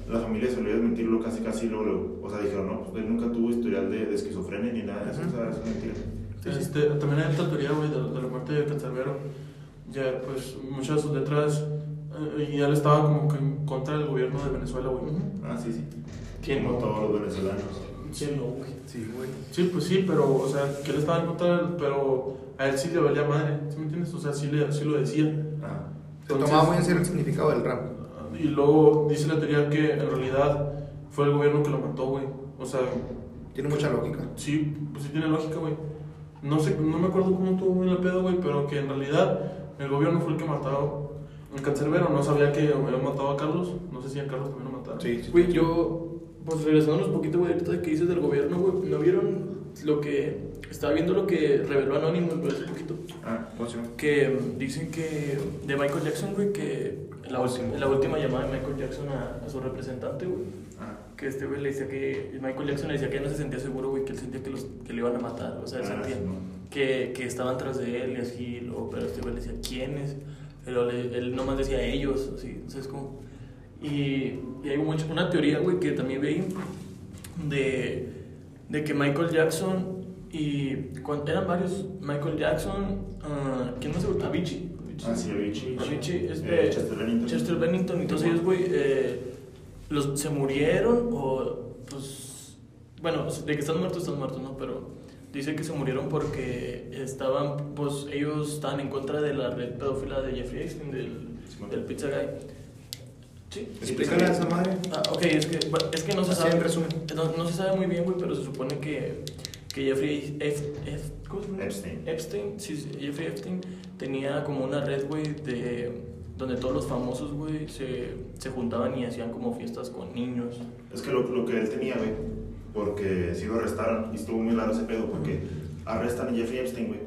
la familia se olvidó desmentirlo casi, casi luego, luego. O sea, dijeron, no, pues él nunca tuvo historial de, de esquizofrenia ni nada de eso, o sea, es mentira. Este, también hay esta teoría, güey, de, de la muerte de Cancerbero. Ya, pues, muchas de sus letras, eh, y él estaba como que en contra del gobierno de Venezuela, güey. Ah, sí, sí. ¿Quién Como no? todos los venezolanos. ¿Quién no, güey? Sí, güey. Sí, pues sí, pero, o sea, que él estaba en contra, del- pero a él sí le valía madre, ¿sí me entiendes? O sea, sí, le, sí lo decía. Ah. Se Entonces- tomaba muy en serio el significado del rap. Y luego dice la teoría que en realidad fue el gobierno que lo mató, güey. O sea, Tiene mucha lógica. sí, pues sí tiene lógica, güey. No sé, no me acuerdo cómo estuvo bien el pedo, güey, pero que en realidad el gobierno fue el que mató al Cancerbero. No sabía que había matado a Carlos. No sé si a Carlos también lo mataron. Sí, sí. Güey, yo, pues regresándonos un poquito, güey, ahorita de que dices del gobierno, güey, ¿no vieron lo que, estaba viendo lo que reveló Anonymous, güey, hace poquito? Ah, ¿Cómo se llama? Que mm, dicen que, de Michael Jackson, güey, que la, ulti- la última llamada de Michael Jackson a, a su representante, güey, ah. que este güey le decía que, Michael Jackson le decía que él no se sentía seguro, güey, que él sentía que, los, que le iban a matar, o sea, él Ah, sentía sí, no. que, que estaban tras de él y así, luego, pero este güey le decía, ¿quiénes? Pero le- él nomás decía ellos, así, ¿sabes cómo? Y, y hay mucho, una teoría, güey, que también veí de, de que Michael Jackson y cuan- eran varios, Michael Jackson, uh, ¿quién más se gusta? Avicii. Ah, sí, Avicii. Avicii, este, Eh, Chester Bennington. Chester Bennington y todos ellos, güey, eh, los, se murieron o, pues, bueno, de que están muertos, están muertos, ¿no? Pero dice que se murieron porque estaban, pues, ellos estaban en contra de la red pedófila de Jeffrey Epstein, del, del Pizza Guy. ¿Sí? Explícale a esa madre. Ah, ok, es que, bueno, es que no se Así sabe. en resumen. No, no se sabe muy bien, güey, pero se supone que, que Jeffrey Ef- Ef- ¿cómo se llama? Epstein. Epstein, sí, sí, Jeffrey Epstein tenía como una red, güey, de donde todos los famosos, güey, se, se juntaban y hacían como fiestas con niños. Es que lo, lo que él tenía, güey, porque sí lo arrestaron y estuvo muy raro ese pedo, porque arrestan a Jeffrey Epstein, güey,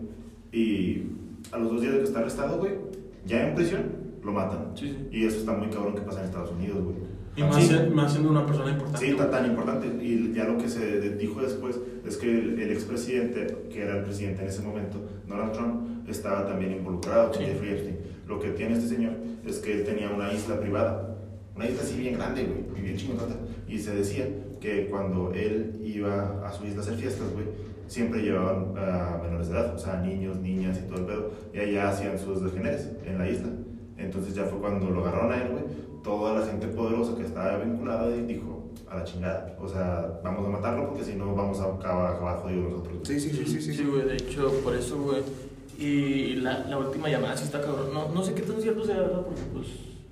y a los dos días de que está arrestado, güey, ya en prisión, lo matan. Sí, sí. Y eso está muy cabrón que pasa en Estados Unidos, güey. Y más, Sí. si- más siendo una persona importante. Sí, güey. tan, tan importante. Y ya lo que se dijo después es que el, el expresidente, que era el presidente en ese momento, Donald Trump, estaba también involucrado con Sí. Jeffrey Epstein. Lo que tiene este señor es que él tenía una isla privada, una isla así bien grande, güey, y bien chingona. Y se decía que cuando él iba a su isla a hacer fiestas, güey, siempre llevaban a menores de edad, o sea, niños, niñas y todo el pedo, y allá hacían sus degeneres en la isla. Entonces ya fue cuando lo agarraron a él, güey, toda la gente poderosa que estaba vinculada y dijo, a la chingada, o sea, vamos a matarlo porque si no vamos a acabar, acabar jodidos nosotros. Sí, sí, sí, sí, sí. Sí, güey, de hecho, por eso, güey. Y la, la última llamada sí está cabrón. No, no sé qué tan cierto sea, ¿verdad? Porque, pues.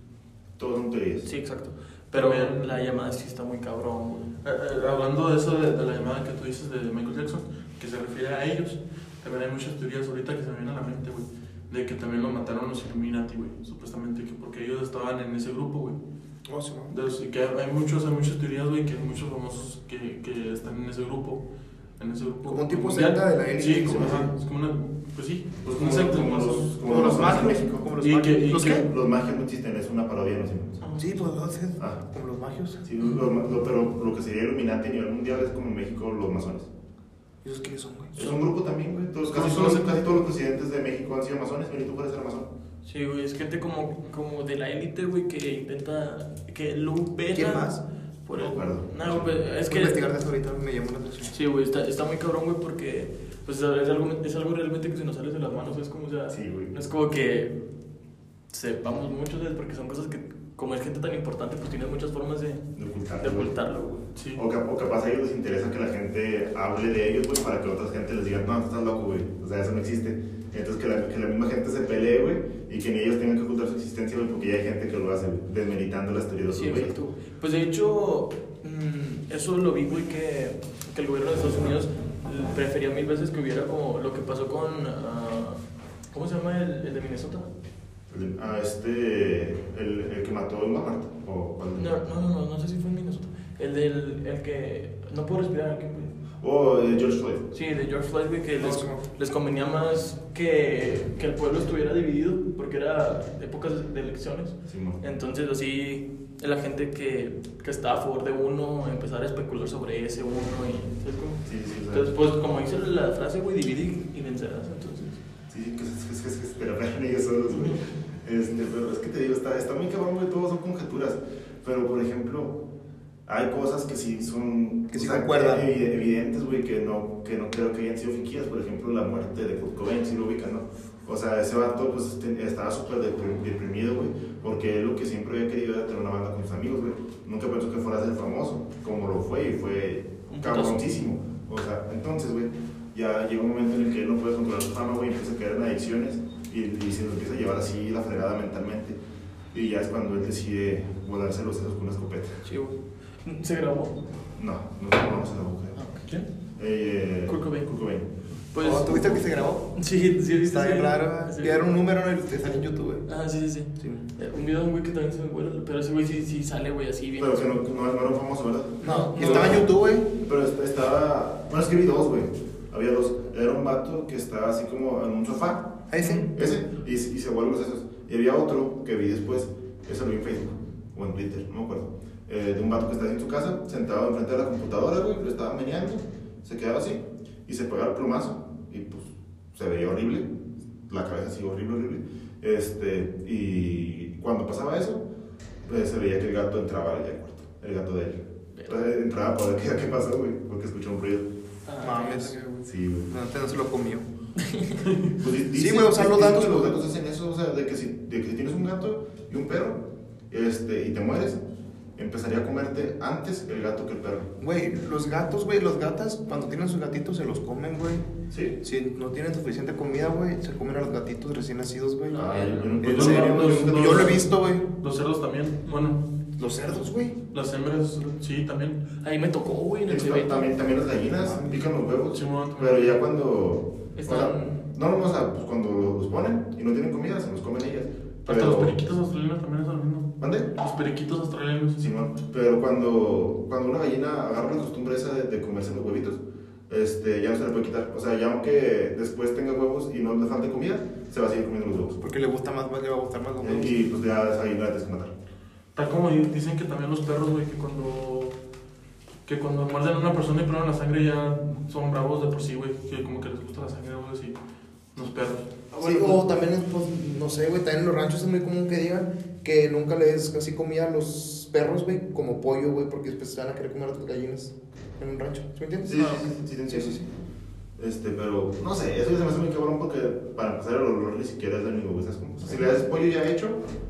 Todos son teorías. Sí, exacto. Pero También- la llamada sí está muy cabrón, güey. Eh, eh, hablando de eso, de, de la llamada que tú dices de Michael Jackson, que se refiere a ellos, también hay muchas teorías ahorita que se me vienen a la mente, güey, de que también lo mataron los Illuminati, güey, supuestamente, que porque ellos estaban en ese grupo, güey. Oh, sí, no. De los- y que hay muchos, hay muchas teorías, güey, que hay muchos famosos que, que están en ese grupo. En ese grupo. Como un tipo mundial. secta de la élite, Sí, sí, como, sí. ajá, es como una. Pues sí, Pues una como, secta, como más o los, menos. como Como los los magios. en México. Como los Y magios. que- y ¿Los que- qué? Los magios no existen, es una parodia, no sé. Sí, pues los es Ah. como los magios. Sí, lo- lo- pero lo que sería Illuminati a nivel mundial es como en México los masones. ¿Y esos quiénes son, güey? Es un grupo también, güey. Todos, ¿Cómo casi, son todos, los- casi todos los presidentes de México han sido masones. Benito Juárez era masón. Sí, güey, es gente como, como de la élite, güey, que intenta. Que lo vetan. ¿Quién más? Por No el- me acuerdo. No, güey, es Voy que. a investigar de eso ahorita, me llamó la atención. Sí, güey, está, está muy cabrón, güey, porque. Pues es algo, es algo realmente que se nos sale de las manos, es como, o sea. Sí, güey. No es como que. Sepamos mucho, ¿sabes? Porque son cosas que. Como es gente tan importante, pues tienes muchas formas de. De ocultarlo, De güey. ocultarlo, güey. Sí. O, cap- o capaz a ellos les interesa que la gente hable de ellos, güey, para que otra gente les diga, no, tú estás loco, güey. O sea, eso no existe. Entonces que la, que la misma gente se pelee, güey, y que ni ellos tengan que ocultar su existencia, güey, porque ya hay gente que lo hace, güey, desmeritando las teorías de Sí, sus güeyes. exacto. Pues de hecho, mm, eso lo vi, güey, que, que el gobierno de Estados Unidos mm, prefería mil veces que hubiera como lo que pasó con. ah, ¿Cómo se llama el, el de Minnesota? El- Ah, este, el, el que mató a Walmart. O, cuál? No, no, no, no, no sé si fue en Minnesota. El del. El que. No puedo respirar, ¿qué, güey? O eh, George Floyd. Sí, de George Floyd, güey, que No, les, sí, no. les convenía más que, que el pueblo estuviera dividido, porque era épocas de elecciones. Simón. Entonces, así, la gente que, que estaba a favor de uno empezar a especular sobre ese uno. Y, ¿sabes cómo? Sí, sí, o sea, Entonces, pues, como dice la frase, güey, divide y, y vencerás. Entonces, sí, que es que es que es que se pelean ellos solos, güey. Este, pero es que te digo, está, está muy cabrón, güey, todos son conjeturas. Pero, por ejemplo, hay cosas que sí son Que sí o sea, concuerdan. evi- evidentes, güey, que no, que no creo que hayan sido fingidas. Por ejemplo, la muerte de Kurt Cobain, si lo ubican, ¿no? O sea, ese vato pues este, estaba súper deprim- deprimido, güey, porque él lo que siempre había querido era tener una banda con sus amigos, güey. Nunca pensó que fuera a ser famoso, como lo fue, y fue Un cabroncísimo. O sea, entonces, güey, ya llega un momento en el que él no puede controlar su fama, güey, empieza a caer en adicciones y, y se lo empieza a llevar así la fregada mentalmente. Y ya es cuando él decide volarse los sesos con una escopeta. Sí, güey. ¿Se grabó? No, no no vamos a la boca. Ah, ¿quién? Eh, Kurt Cobain. Kurt Cobain. Pues. Oh, ¿tuviste el que se grabó? Sí, sí, viste. Está bien sí. raro, Sí. que era un número, ¿no? Y te sale en YouTube, güey. Ah, sí, sí, sí. Sí. Eh, Un video de un güey que también se me acuerda, pero ese güey sí, sí sale, güey, así bien. Pero que no, no, no era un famoso, ¿verdad? No, Y no. estaba en YouTube, güey. Pero est- estaba. Bueno, es que vi dos, güey. Había dos. Era un vato que estaba así como en un sofá. Ahí sí. Ese. Y, y se vuelven los sesos. Y había otro que vi después. Eso lo vi en Facebook. O en Twitter, no me acuerdo. Eh, de un vato que estaba en su casa, sentado enfrente de la computadora, güey. Lo estaba meneando. Se quedaba así. Y se pegaba el plumazo. Y pues se veía horrible. La cabeza así horrible, horrible. Este. Y cuando pasaba eso, pues se veía que el gato entraba al cuarto. El gato de él. Entonces entraba para ver qué, qué pasó, güey. Porque escuchó un ruido. Ah, Mames. ok, güey. Sí, güey. No, antes no se lo comió. Pues, di- Sí, dicen- güey, o sea, los dicen gatos- que los gatos hacen eso, o sea, de que, si, de que si tienes un gato y un perro este, y te mueres, empezaría a comerte antes el gato que el perro. Güey, los gatos, güey, los gatas, cuando tienen sus gatitos se los comen, güey. ¿Sí? Si no tienen suficiente comida, güey, se comen a los gatitos recién nacidos, güey. Ah, yo- yo no- ¿En yo no- serio? yo nunca- Los- Yo lo he visto, güey. Los cerdos también, bueno, Los cerdos, güey. las hembras, sí, también. Ahí me tocó, güey, en el También, Cebeto. también, también las gallinas pican los huevos, Sí, bueno, pero ya cuando... Están- o sea, no, no, o sea, pues cuando los ponen y no tienen comida, se los comen ellas. Hasta los periquitos australianos también es lo mismo. ¿Mande? Los periquitos australianos. Simón, pero cuando, cuando una gallina agarra la costumbre esa de, de comerse los huevitos, este, ya no se le puede quitar. O sea, ya aunque después tenga huevos y no le falte comida, se va a seguir comiendo los huevos. Porque le gusta más, le va a gustar más los huevos. Y pues ya ahí la tienes que matar. Tal como dicen que también los perros, güey, que cuando que cuando muerden a una persona y prueban la sangre ya son bravos de por sí, güey, que como que les gusta la sangre, güey, así, los perros. Sí, o también, es, pues, no sé, güey, también en los ranchos es muy común que digan que nunca le des casi comida a los perros, güey, como pollo, güey, porque después se van a querer comer a tus gallinas en un rancho, ¿sí me entiendes? Sí, sí, sí, sí, te entiendo. Este, pero no sé, eso ya se me hace muy cabrón porque para empezar el olor ni siquiera es del mismo, güey, ¿sabes cómo? O sea, si le das pollo ya hecho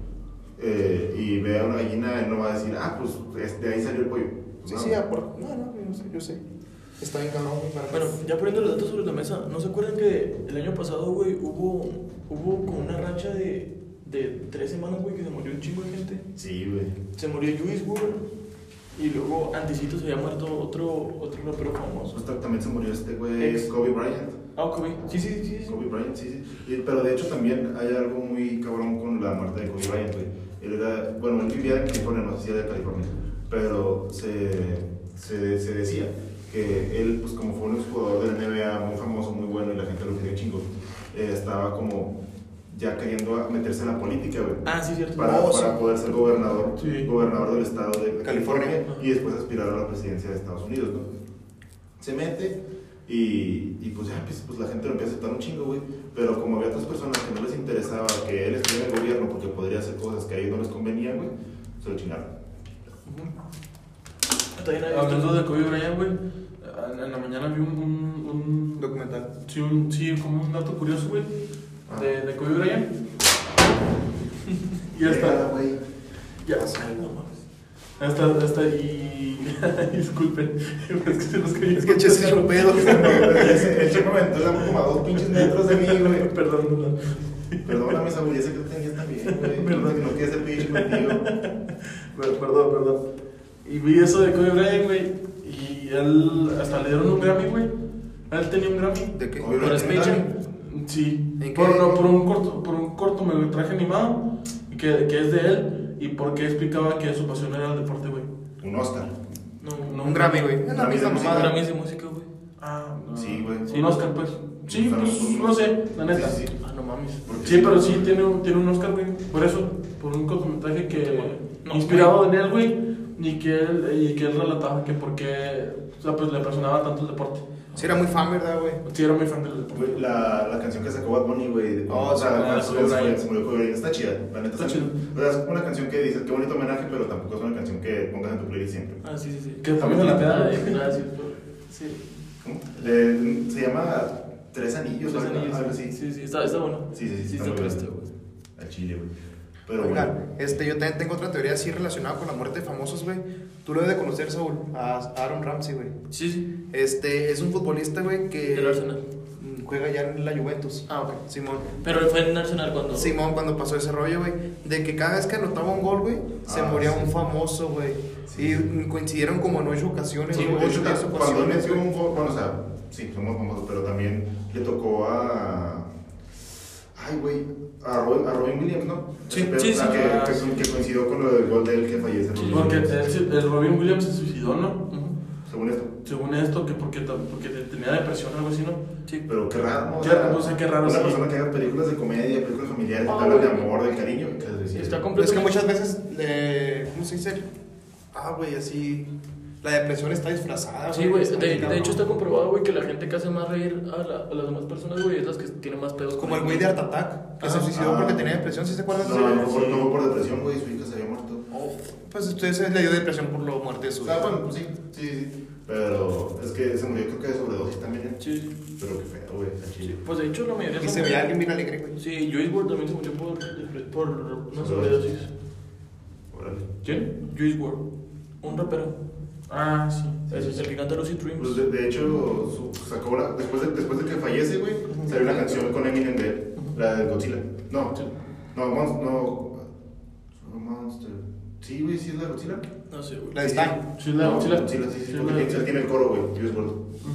eh, y ve a una gallina, él no va a decir, ah, pues es- de ahí salió el pollo. Sí, No. sí, apor- no, no, yo sé, yo sé. Está bien cabrón, güey, para Bueno, ya poniendo los datos sobre la mesa, ¿no se acuerdan que el año pasado, güey, hubo, hubo como una racha de, de tres semanas, güey, que se murió un chingo de gente? Sí, güey. Se murió Juice world y luego anticito se había muerto otro, otro rapero famoso. Pues ta- también se murió este güey, Ex. Kobe Bryant. Ah, Kobe. Sí, sí, sí, sí. Kobe Bryant, sí, sí. Y- pero de hecho también hay algo muy cabrón con la muerte de Kobe Bryant, güey. Él era, bueno, él vivía en California, no sé si era de California, pero se, se, se decía que él, pues como fue un jugador de la N B A muy famoso, muy bueno y la gente lo quería chingo, eh, estaba como ya queriendo meterse en la política, güey. Ah, sí, cierto. Para, Oh, para sí. poder ser gobernador, Sí. gobernador del estado de California, California. y después aspirar a la presidencia de Estados Unidos, ¿no? Se mete y, y pues ya pues, pues la gente lo empieza a aceptar un chingo, güey. Pero como había otras personas que no les interesaba que él estuviera en el gobierno porque podría hacer cosas que a ellos no les convenían, güey, se lo chingaron. También hay Hablando otro- de Kobe Bryant, güey, en la mañana vi un, un, un documental. sí, un, sí, como un dato curioso, güey, Ah. de, de Kobe Bryant. Y hasta, Llegada, güey. ya, Ay, no mames. hasta, hasta, y, disculpen, es que se nos cayó. Es que Che se echó un pedo. El chico me aventó como a dos pinches metros de mí, güey. Perdón, perdón. Perdóname, Saúl, ya sé que tú tenías también, güey. Perdón. Que no quieres ser pinche contigo. Per- Perdón, perdón. Y vi eso de Kobe Bryant, güey, y él, hasta le dieron un Grammy, güey. Él tenía un Grammy. ¿De qué? Kobe Por Bryant, Space Jam. Sí, ¿En por, qué? no, por un corto, por un cortometraje animado que, que es de él y porque explicaba que su pasión era el deporte, güey. Un Oscar. No, No, Un Grammy, güey. Es la Grammy misma de música. mamada. Grammys de música, güey. Ah, no. Sí, güey. Un Oscar, pues. Sí, O sea, pues un- no sé, la neta. Sí, sí, sí. Ah, no mames. Porque Sí, pero sí tiene un, tiene un Oscar, güey. Por eso, por un cortometraje que No, inspirado en él, güey, y que él, y que él relataba que por qué, o sea, pues le apasionaba tanto el deporte. Sí, era muy fan, ¿verdad, güey? Sí, era muy fan del deporte. Güey, La, la canción que sacó Bad Bunny, güey. Oh, o sea, sí, la ah, canción Kobe se Bryant. se murió Kobe Bryant. Está chida, la neta Está está chido. chida. O sea, es una canción que dices, qué bonito homenaje, pero tampoco es una canción que pongas en tu playlist siempre. Ah, sí, sí, sí. Que también se la peda. Gracias por... Sí. ¿Cómo? Eh, se llama Tres Anillos, Tres algo anillos, algo sí. así. Sí, sí, está, está bueno. Sí, sí, sí, Sí, está está muy triste, bueno. güey. A Chile, güey. Pero Oigan, bueno. este, yo también tengo otra teoría así relacionada con la muerte de famosos, güey. Tú lo debes de conocer, Saúl, a Aaron Ramsey, güey. Sí, sí. Este, es un futbolista, güey, que... Del Arsenal. Juega ya en la Juventus. Ah, ok. Simón. Pero él fue en Arsenal cuando... Simón, cuando pasó ese rollo, güey, de que cada vez que anotaba un gol, güey, se Ah, moría sí. un famoso, güey. Sí. Y coincidieron como en ocho ocasiones, Sí, güey, de ocho hecho, o diez cuando él ocasiones, metió güey. un gol, bueno, o sea, sí, somos famosos, pero también le tocó a. Ay, güey, a, Ro- a Robin Williams, ¿no? Sí, Ese pedo, sí, o sea, sí. que, Ah, que- sí. que coincidió con lo del gol de él que fallece. Robin Porque Williams. el, el Robin Williams se suicidó, ¿no? Ujú. Según esto. Según esto, que porque, porque tenía depresión o algo así, ¿no? Sí. Pero qué raro, ¿no? O Qué sea, raro, o sea, qué raro, Una sí. persona que haga películas de comedia, películas familiares, que Ah, te hablan de güey. amor, de cariño, que se decide. Está Es completo. que muchas veces, eh, ¿cómo se dice? Ah, güey, así... La depresión está disfrazada, Sí, güey. Está De, bien, de cabrón. hecho, está comprobado, güey, que la gente que hace más reír a, la- a las demás personas, güey, es las que tienen más pedos. Como el güey de Art Attack, que se Ah, suicidó ah. porque tenía depresión, ¿sí se acuerdan? No, de no, ese? no, fue- no fue por depresión, güey, su hija se había muerto. Oh, pues entonces le dio depresión por la muerte de su O sea, hija. bueno, pues sí, sí, sí. Pero es que se murió, creo que de sobredosis también. ¿eh? Sí, sí. Pero qué feo, güey, a Chile. Pues de hecho, la mayoría Y son- se veía alguien bien alegre, güey. Sí, Juice world también se murió por, por una Sobredosis. sobredosis. Órale. ¿Quién? Juice world, un rapero. Ah, sí. El, el que canta Lucid Dreams. Pues de, de hecho, su- sacó la, después, de, después de que fallece, güey, salió una canción con Eminem de él, la de Godzilla. No, no, Monst- no, Monster. Sí, güey, sí es la de Godzilla. No sé, güey. La de Stein. Sí, la No, Godzilla. Godzilla, sí, sí, Sí, porque la- él tiene el coro, güey, Juice world.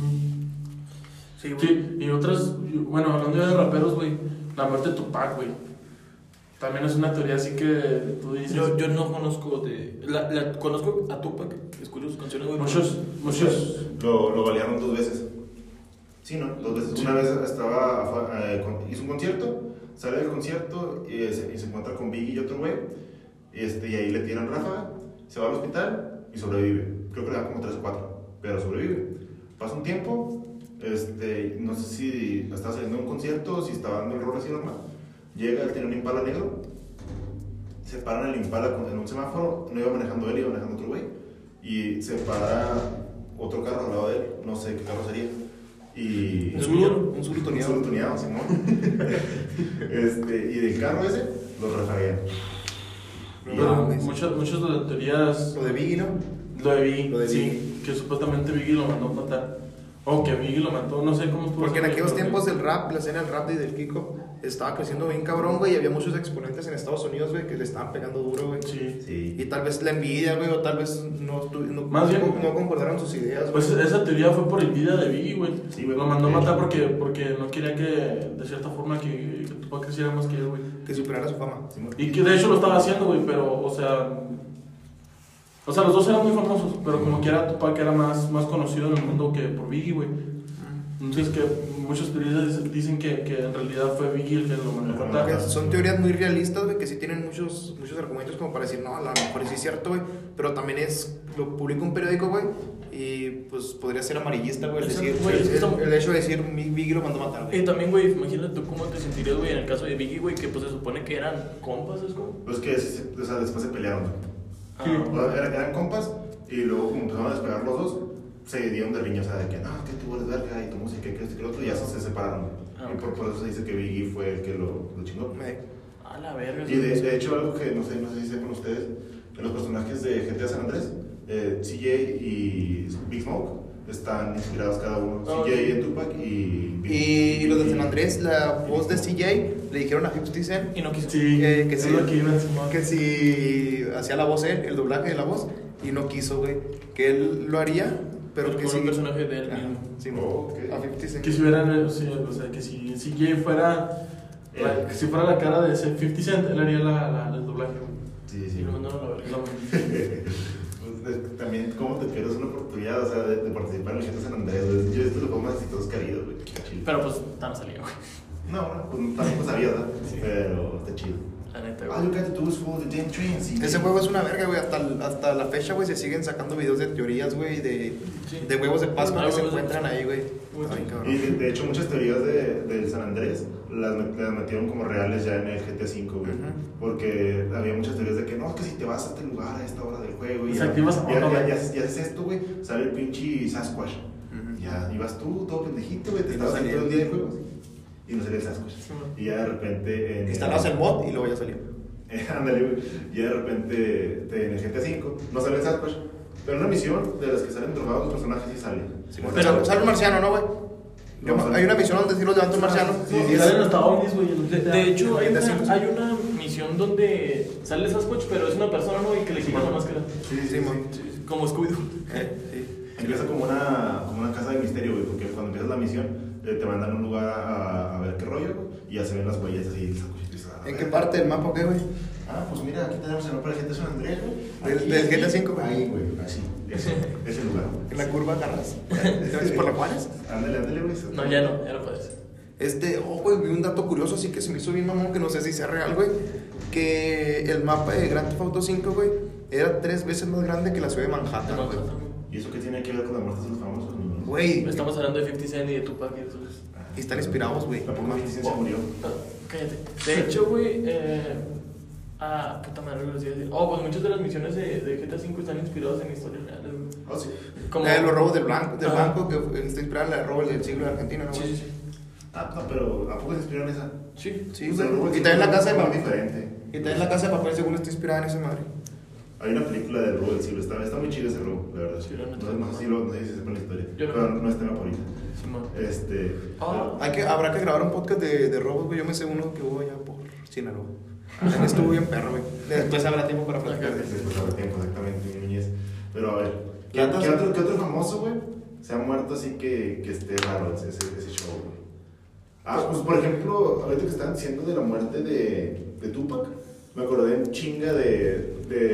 Sí, güey. Sí, y otras, bueno, hablando ya de raperos, güey, la muerte de Tupac, güey. También es una teoría así que tú dices. Yo, yo no conozco de. La, la, conozco a Tupac, escucho sus canciones, güey. Muchos, muchos. Lo, lo balearon dos veces. Sí, ¿no? Dos veces. Sí. Una vez estaba, afu- eh, con- hizo un concierto, sale del concierto y, eh, se, y se encuentra con Biggie y otro güey. Este, y ahí le tiran ráfaga, se va al hospital y sobrevive. Creo que le dan como tres o cuatro, pero sobrevive. Pasa un tiempo, este, no sé si estaba saliendo de un concierto o si estaba dando el rol así normal. Llega, él tiene un Impala negro, se paran el Impala con- en un semáforo, no iba manejando él, iba manejando otro güey, y se para otro carro al lado de él, no sé qué carro sería. Y Un Zulu, un Zulu un tuneado. Zulu tuneado, Simón. este, y del carro ese los refaguean. Y Pero ya, mames. muchas, muchas de las teorías. Lo de Biggie, ¿no? Lo de Biggie. Lo de sí, que supuestamente Biggie lo mandó a matar. O que Biggie lo mató, no sé cómo estuvo. Porque en ese aquellos rollo, tiempos pero- del rap, la escena del rap y del Kiko, estaba creciendo bien cabrón, güey, y había muchos exponentes en Estados Unidos, güey, que le estaban pegando duro, güey. Sí. sí. Y tal vez la envidia, güey, o tal vez no, tu- no, Más bien- no concordaron sus ideas, güey. Pues esa teoría fue por envidia de Biggie, güey. Sí, güey. Lo mandó a matar porque, porque no quería que, de cierta forma, que, que Tupac creciera más que él, güey. Que superara su fama. Simón. Y que de hecho lo estaba haciendo, güey, pero, o sea. O sea, los dos eran muy famosos, pero como quiera Tupac era más, más conocido en el mundo que por Biggie, güey. Entonces, que muchos periodistas dicen que, que en realidad fue Biggie el que lo mandó a Que matar. son teorías muy realistas, güey, que sí tienen muchos, muchos argumentos como para decir, no, a lo mejor sí es cierto, güey, pero también es, lo publica un periódico, güey, y pues podría ser amarillista, güey, el, Exacto, decir, güey, el, es que estamos- el hecho de decir, "Mi- Biggie lo mandó a matar, güey". Y también, güey, imagínate tú cómo te sentirías, güey, en el caso de Biggie, güey, que pues se supone que eran compas, ¿es como? Pues que sí, o sea, después se pelearon. Ah, Sí. O sea, eran, eran compas y luego como empezaron a despegar los dos, se dieron de riña, o sea, de que no, que tú eres verga y tu música, que esto y que lo otro, y ya se separaron. Ah, y por, por eso se dice que Biggie fue el que lo, lo chingó. Me- a la verga. Y de, de hecho, algo que no sé, no sé si sepan ustedes, en los personajes de G T A San Andrés, eh, C J y Big Smoke están inspirados cada uno. Oh, C J sí. en Tupac y Big Y los de San Andrés, la voz de C J, le dijeron a fifty Cent Y no quiso. Sí, que, que es sí, lo que iba a decir. que si hacía la voz él, el doblaje de la voz, y no quiso, güey, que él lo haría, pero Pero que con sí. un personaje de él Ajá, mismo. sí, Oh, ok. a fifty Cent. Que si hubieran, eh, sí, o sea, que si C J fuera, la, que si fuera la cara de ese fifty Cent, él haría la, la, el doblaje, güey. Sí, Y sí. lo mandaron a la verga. Pues, de- también, ¿cómo te pierdes una oportunidad, o sea, de, de participar en el G T A San Andrés? Güey? Yo esto lo pongo más exitosos que ha habido, güey. Está chido. Pero pues, tan salió, güey. No, no, pues tampoco sabía, ¿verdad? Sí. Pero está chido. La neta, All you güey. got to do is follow the damn train. Sí, Ese juego es una verga, güey. Hasta, hasta la fecha, güey, se siguen sacando videos de teorías, güey, de, Sí. de huevos de Pascua Ah, que se huevos de encuentran Pascua. ahí, güey. Güey. Ay, Y cabrón. de, de hecho muchas teorías de, del San Andrés las, met- las metieron como reales ya en el G T A cinco, güey. Ujú. Porque había muchas teorías de que no, es que si te vas a este lugar a esta hora del juego y Y ya, se activas a ya, otra, ya, güey. ya, ya haces esto, güey, sale el pinche Sasquatch. Ujú. Ya ibas tú, todo pendejito, güey, te Y no estabas ahí salía. todo el día de juegos y no salía el Sasquatch. Sí, man. Y ya de repente en Instalabas el mod y luego ya salió. Eh, ándale, güey. Y de repente te- en el G T A cinco no sale el Sasquatch. Pero en una misión de las que salen drogados los personajes sí salen. Sí, Pero- pero sale un marciano, ¿no, güey? Yo- No, sale- hay una misión donde sí los levanta un marciano. Sí, Y sí, salen sí. hasta ovnis, güey. en De, G T A. de hecho, hay G T A una, cinco. hay una misión donde sale Sasquatch, pero es una persona, ¿no? Y que le quitan la máscara. Sí, sí, sí. Sí, mon. Sí, como Scooby-Doo. Eh, sí. Empieza como una, como una casa de misterio, güey, porque cuando empiezas la misión eh, te mandan a un lugar a, a ver qué rollo, güey, y ya se ven las huellas así. el Sasquatch empieza a ¿En ver. qué parte del mapa, qué, güey? Ah, pues mira, aquí tenemos el mapa de G T A San Andrés, güey. Del- Aquí, del aquí. G T A cinco, güey. Ahí, güey, así. Ese, ese lugar, En güey. la curva agarras. ¿Te ves por la Juárez? Ándale, ándale, güey. No, ya no, ya no puedes. Este, oh, güey, vi un dato curioso, así que se me hizo bien mamón, que no sé si sea real, güey. Que el mapa de Grand Theft Auto cinco, güey, era tres veces más grande que la ciudad de Manhattan, güey. ¿Y eso qué tiene que ver con la muerte de los famosos, niños? Güey, Estamos hablando de fifty Cent y de Tupac y de esos. y están inspirados, güey. Tampoco me dicen se murió. Ah, cállate. De hecho, güey, eh. Ah, puta madre, lo decía decir. Oh, pues muchas de las misiones de, de G T A cinco están inspiradas en historias reales, güey. Oh, sí. Como. Eh, los robos del banco, del Ajá. banco que fue- está inspirada en la robo del siglo de Argentina, ¿no, Sí, güey? sí, sí. Ah, no, pero ¿a poco se inspiraron en esa? Sí. Sí, O sea, güey. luego Y también la casa de papel papel. diferente. Y también la casa de papel, según está inspirada en esa madre. Hay una película del robo del siglo, está, está muy chido ese robo, la verdad. Sí, la neta. no, no sé si lo, no sé si sepan la historia, Yo no. pero no es tema por ahorita. Simón. Este. Ah. Hay que, habrá que grabar un podcast de, de robos, güey. Yo me sé uno que hubo allá por Sinaloa. También estuvo bien perro, güey. Después habrá tiempo para platicar de eso. Después habrá tiempo, exactamente, mi niñez. Pero a ver, ¿qué, ¿Tantos? qué otro, qué otro famoso, güey, se ha muerto así que, que esté raro ese, ese show, güey? Ah, pues por ejemplo, ahorita que estaban diciendo de la muerte de, de Tupac, me acordé un chinga de,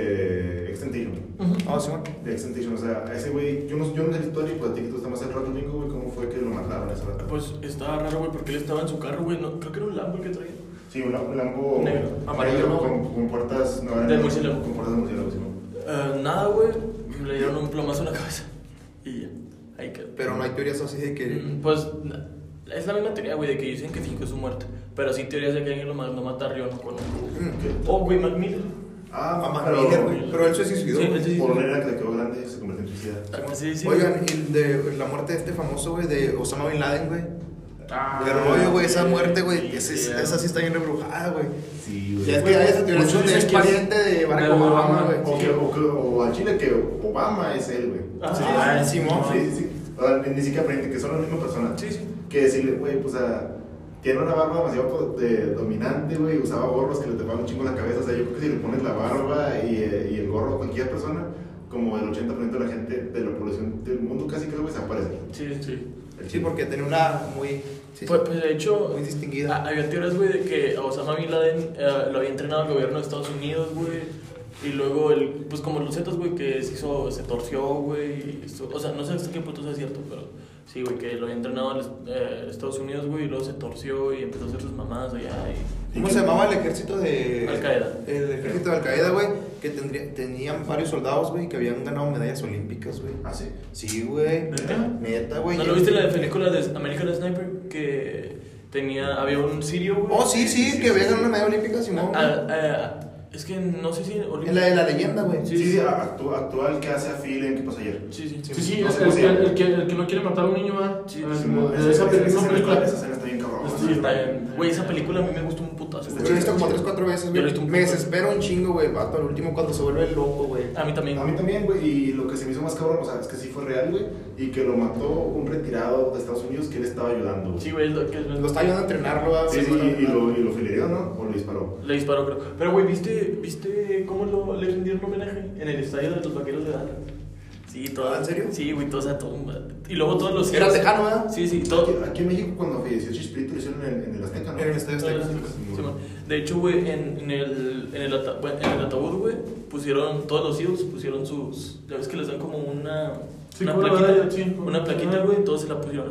de Extentation. Ah, sí, güey. De Extentation, o sea, ese güey, yo no, yo no sé la historia, pues a ti que tú estás más al rato, Nico, güey, ¿cómo fue que lo mataron esa rato? Pues estaba raro, güey, porque él estaba en su carro, güey. No, creo que era un Lambo el que traía. Sí, un, un Lambo Negro, amarillo, negro ¿no? con, con puertas, no, De eran- murciélago. con puertas de murciélago, sí, ¿no? Eh, nada, güey. Le dieron un plomazo en la cabeza. Y ya. Ahí quedó. Pero no hay teorías así de que. Mm, Pues na- es la misma teoría, güey, de que dicen que fingió su muerte. Pero sí teorías de que alguien lo mandó a matar, yo no conozco. Mm. Oh, güey, Mac Miller. Ah, Mamá pero, Miller, güey. Pero él se suicidó. Sí, güey. él se por una era que le quedó grande se convirtió en suicida. Ah, sí, sí, Oigan, y de la muerte de este famoso, güey, de Osama Bin Laden, güey. Ah, De rollo, güey, esa sí, muerte, güey. sí, esa, sí, esa sí está bien rebrujada, güey. Sí, Y es güey. que hay esa teoría Muchos donde es dicen que es pariente de Barack de Obama, Obama, güey. O, que, o, que, o al chile que Obama es él, güey. Ah, sí, Simón. Sí, sí, sí. O sea, ni, ni siquiera aprende que son la misma persona. Sí, sí. Que decirle, güey, pues, a, tiene una barba demasiado de, dominante, güey. Usaba gorros que le tapaban un chingo la cabeza. O sea, yo creo que si le pones la barba y, eh, y el gorro a cualquier persona, como el ochenta por ciento de la gente de la población del mundo casi creo que se aparece. Sí, sí. Sí, porque tenía una muy. Sí, Pues, pues de hecho, muy distinguida. ah, había teorías, güey, de que a Osama Bin Laden eh, lo había entrenado el gobierno de Estados Unidos, güey. Y luego, el, pues como los Zetas, güey, que se hizo, se torció, güey. y hizo- O sea, no sé hasta qué punto eso es cierto, pero sí, güey, que lo había entrenado en eh, Estados Unidos, güey, y luego se torció y empezó a hacer sus mamadas allá. Y... ¿Cómo se llamaba el ejército de. Al Qaeda. El ejército de Al Qaeda, güey. Que tendría, tenían varios soldados, güey, que habían ganado medallas olímpicas, güey. ¿Ah, sí? Sí, güey. ¿Neta? Neta, güey. ¿No lo viste en la película de American Sniper? Que tenía, había un sirio, güey. Oh, sí, sí, que había ganado una medalla olímpica, Simón. güey. Ah, ah, es que no sé si... En la de la leyenda, güey. Sí, sí, actu- actual que hace a Phil en ¿Qué pasó ayer? Sí, sí. Sí, sí, No el, sé cómo el, se que, llama. el, que, el que no quiere matar a un niño, va. Sí, Ah, sí, Simón. Esa- esa, esa- película- esa esa película. escena- esa escena está bien cabrón. Sí, está bien. Güey, esa película a mí me gustó un putazo. Yo lo he visto como tres, cuatro veces, Yo güey. lo he visto un Me putazo. desespera un chingo, güey, el vato al último cuando se vuelve loco, güey. A mí también. A mí también, güey, y lo que se me hizo más cabrón, o sea, es que sí fue real, güey, y que lo mató un retirado de Estados Unidos que él estaba ayudando, güey. Sí, güey, es lo que... Lo está ayudando a entrenarlo, güey. Sí, sí, y, y lo, y lo filerió, ¿no? O lo disparó. Le disparó, creo. Pero, güey, ¿viste, ¿viste cómo lo, le rindieron homenaje? En el estadio de los Vaqueros de Dallas. Sí, todo. ¿En serio? Sí, güey, todo, o sea, todo. Y luego todos los... Era tejano, ¿verdad? Sí, sí, Aquí, todo. aquí en México, cuando falleció Chispirito, lo hicieron en, en el Azteca, ¿no? En el Estadio todos Azteca. los- sí, man. De hecho, güey, en, en, el, en, el ata- bueno, en el ataúd, güey, pusieron, todos los ídolos pusieron sus... Ya ves que les dan como una... Sí, una como una plaquita, medalla, sí. una plaquita, güey, todos se la pusieron así, pa.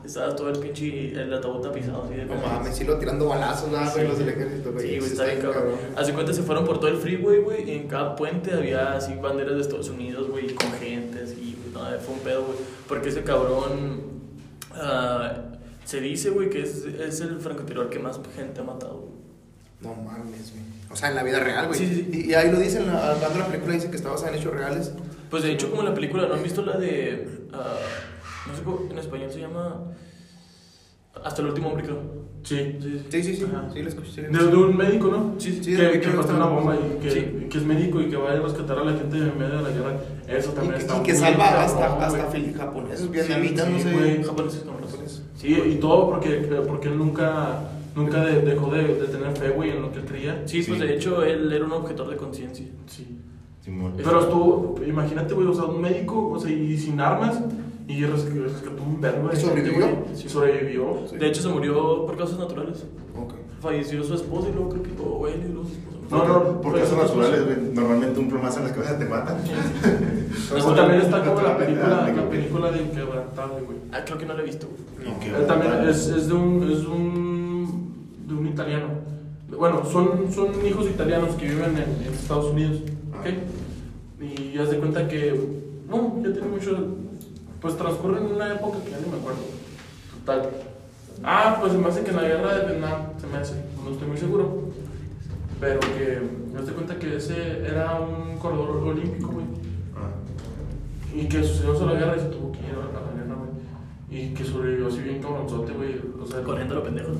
estaba todo el pinche, el ataúd tapizado así de No mames, sí lo tirando balazos, ¿no? Sí. Los del ejército, güey. Sí, güey, Sí, está bien cabrón. Hace cuenta se fueron por todo el freeway, güey, y en cada puente había así banderas de Estados Unidos, güey, y con gente así, güey, no, fue un pedo, güey, porque ese cabrón, uh, se dice, güey, que es, es el francotirador que más gente ha matado, güey. No mames, güey. O sea, en la vida real, güey. Sí, sí, sí. Y, y ahí lo dicen, hablando de la película, dice que está basada en hechos reales. Pues de hecho, como en la película, ¿no han visto la de, uh, no sé cómo, en español se llama, Hasta el último hombre, creo? Sí. Sí, Sí, sí, sí. Ajá. Sí, lo escuché. Sí, lo De, escuché. de un médico, ¿no? Sí, sí, Sí, que, de que que pasa una bomba y que, Sí. que es médico y que va a rescatar a la gente en medio de la guerra. Eso Y también que, está y que muy salva cabrón, hasta, hasta güey. fil- japoneses, vietnamitas, sí, no sé. güey. Japoneses, no, Japoneses. Sí, y todo porque, porque él nunca, nunca de- dejó de, de tener fe, güey, en lo que él creía. Sí, pues Sí. de hecho él era un objetor de conciencia. Sí. Simón. Pero tú, imagínate, güey, o sea, un médico, o sea, y sin armas, y res- rescató un verbo de ¿Y gente, sobrevivió? güey. Sí, sobrevivió. Sí. De hecho se murió por causas naturales. Ok. Falleció su esposa y luego creo que o él y luego su esposa. No, no, Porque pues, son pues, naturales, güey. Normalmente un plomazo en la cabeza te mata. O también está como la Naturalmente, película, ah, la güey. película de Inquebrantable, güey. Ah, creo que no la he visto, güey. No. Y que- Él también es, es de un es de un de un italiano. Bueno, son, son hijos italianos que viven en, en Estados Unidos, ¿ok? Y haz de cuenta que, no, ya tiene mucho, pues transcurre en una época que ya ni me acuerdo. Total. Ah, pues se me hace que en la guerra de Vietnam, se me hace, no estoy muy seguro. Pero que, haz de cuenta que ese era un corredor olímpico, güey. Ah. Y que sucedió sobre la guerra y se tuvo que ir a la guerra, güey. Y que sobrevivió así bien cabronzote, güey. O sea, Corriendo a lo pendejo.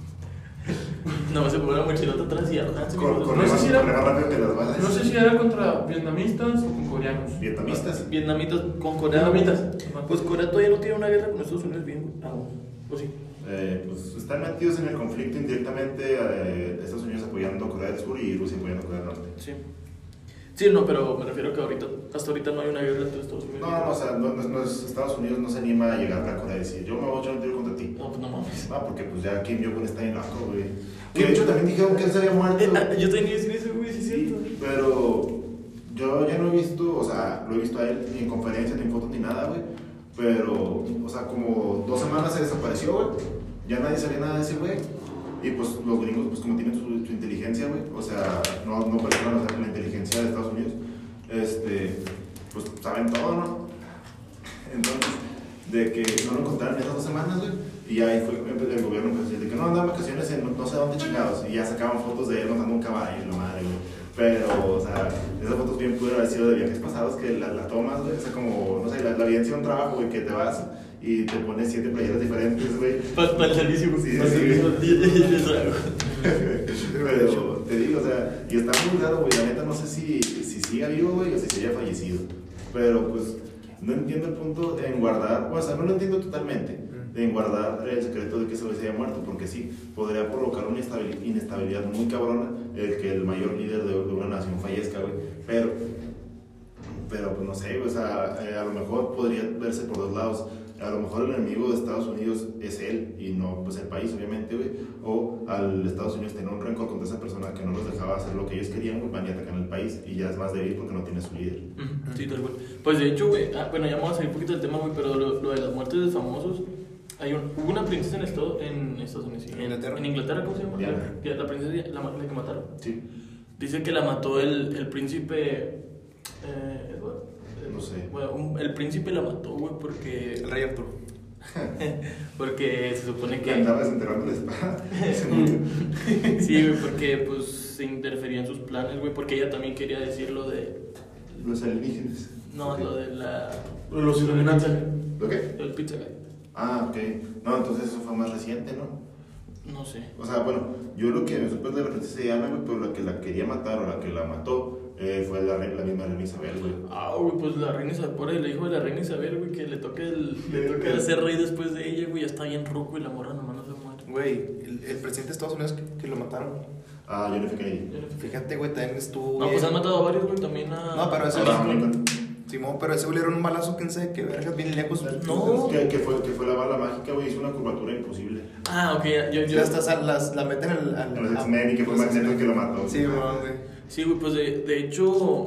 No se pone una mochilota atrás y ya. ah, sí, Cor- sí, corre no sé más- si era- corre más rápido que las balas. no sé si era contra vietnamistas o con coreanos. Vietnamistas. Vietnamitas con Corea. Vietnamitas. Pues Corea todavía no tiene una guerra con Estados Unidos bien, güey. Ah, bueno. Pues sí. Eh, pues están metidos en el conflicto indirectamente, eh, Estados Unidos apoyando a Corea del Sur y Rusia apoyando a Corea del Norte. Sí. Sí, no, pero me refiero que ahorita, hasta ahorita no hay una guerra entre Estados Unidos. No, no, o sea, no, no, no es- Estados Unidos no se anima a llegar a Corea y decir, yo me voy a echar un tiro contra ti. No, pues no mames. Ah, porque pues ya Kim Jong-un está en loco, güey. Que de hecho también dijeron que él se había muerto. Eh, ah, yo tenía que decir eso, güey, sí, es Sí, cierto. pero yo ya no he visto, o sea, lo he visto a él ni en conferencias, ni en fotos, ni nada, güey. Pero, o sea, como dos semanas se desapareció, güey. Ya nadie sabía nada de ese güey. Y pues los gringos, pues como tienen su, su inteligencia, güey. O sea, no, no personas, o sea, con la inteligencia de Estados Unidos. Este, pues saben todo, ¿no? Entonces, de que no lo encontraron en esas dos semanas, güey. Y ya ahí fue el gobierno empezó a decir de que no andaban vacaciones en no, no sé dónde chingados. Y ya sacaban fotos de él montando un caballo y la madre, güey. Pero, o sea, esas fotos bien pudieron haber sido de viajes pasados que las la tomas, güey. O sea, como, no sé, la, la vida sido un trabajo, güey, que te vas y te pones siete playeras diferentes, güey. Para el servicio, güey. Sí, Para el sí, servicio. sí. Y- y- y- eso hago. Pero te digo, o sea, y está muy raro, güey. La neta no sé si, si siga vivo, güey, o si se haya fallecido. Pero pues no entiendo el punto en guardar, o sea, no lo entiendo totalmente, en guardar el secreto de que ese güey se haya muerto, porque sí, podría provocar una inestabil- inestabilidad muy cabrona el que el mayor líder de, de una nación fallezca, güey. Pero, pero pues no sé, güey, o sea, eh, a lo mejor podría verse por dos lados. A lo mejor el enemigo de Estados Unidos es él y no pues el país, obviamente, güey. O al Estados Unidos tener un rencor contra esa persona que no los dejaba hacer lo que ellos querían, güey, van y atacan el país y ya es más débil porque no tiene su líder. Ujú, sí, tal cual. Pues de hecho, güey, ah, bueno, ya vamos a salir un poquito del tema, güey, pero lo, lo de las muertes de famosos, hay un, hubo una princesa en, estado, en Estados Unidos, sí, ¿En Inglaterra? En Inglaterra, ¿cómo se llama? Diana. La, la princesa, Di- la, la que mataron. Sí, Dice que la mató el, el príncipe, eh, Edward. no sé. Bueno, un- el príncipe la mató, güey, porque, El rey Arturo. porque se supone Que que... andaba desenterrando la espada. Se murió. Sí, güey, porque pues se interfería en sus planes, güey, porque ella también quería decir lo de... Los alienígenas. No, Ok. lo de la... Los Illuminati. ¿Lo qué? El pizza guy. Ah, ok. No, entonces eso fue más reciente, ¿no? No sé. O sea, bueno, yo lo que me supe de la princesa Diana, güey, pero la que la quería matar o la que la mató eh, fue la, re- la misma reina Isabel, güey. Ah, güey, pues la reina Isabel, por el hijo de la reina Isabel, güey, que le toca el, le toca ser rey después de ella, güey, ya está bien rojo y la morra nomás no se muere. Güey, el, el presidente de Estados Unidos que, que lo mataron. Ah, John F. Kennedy. Fíjate, güey, también estuvo. No, bien. pues han matado a varios, güey, también a... No, pero ese a Abraham Lincoln. Lincoln. Simón, pero ese güey le dieron un balazo, quién sabe qué vergas, bien lejos. No. Que, que, fue, que fue la bala mágica, güey, hizo una curvatura imposible. Ah, ok, yo... yo Ya hasta sal- las, la meten al. al En los X-Men y que fue los Magneto el que X-Men. lo mató. Sí, güey, güey. Sí, güey, pues de, de hecho,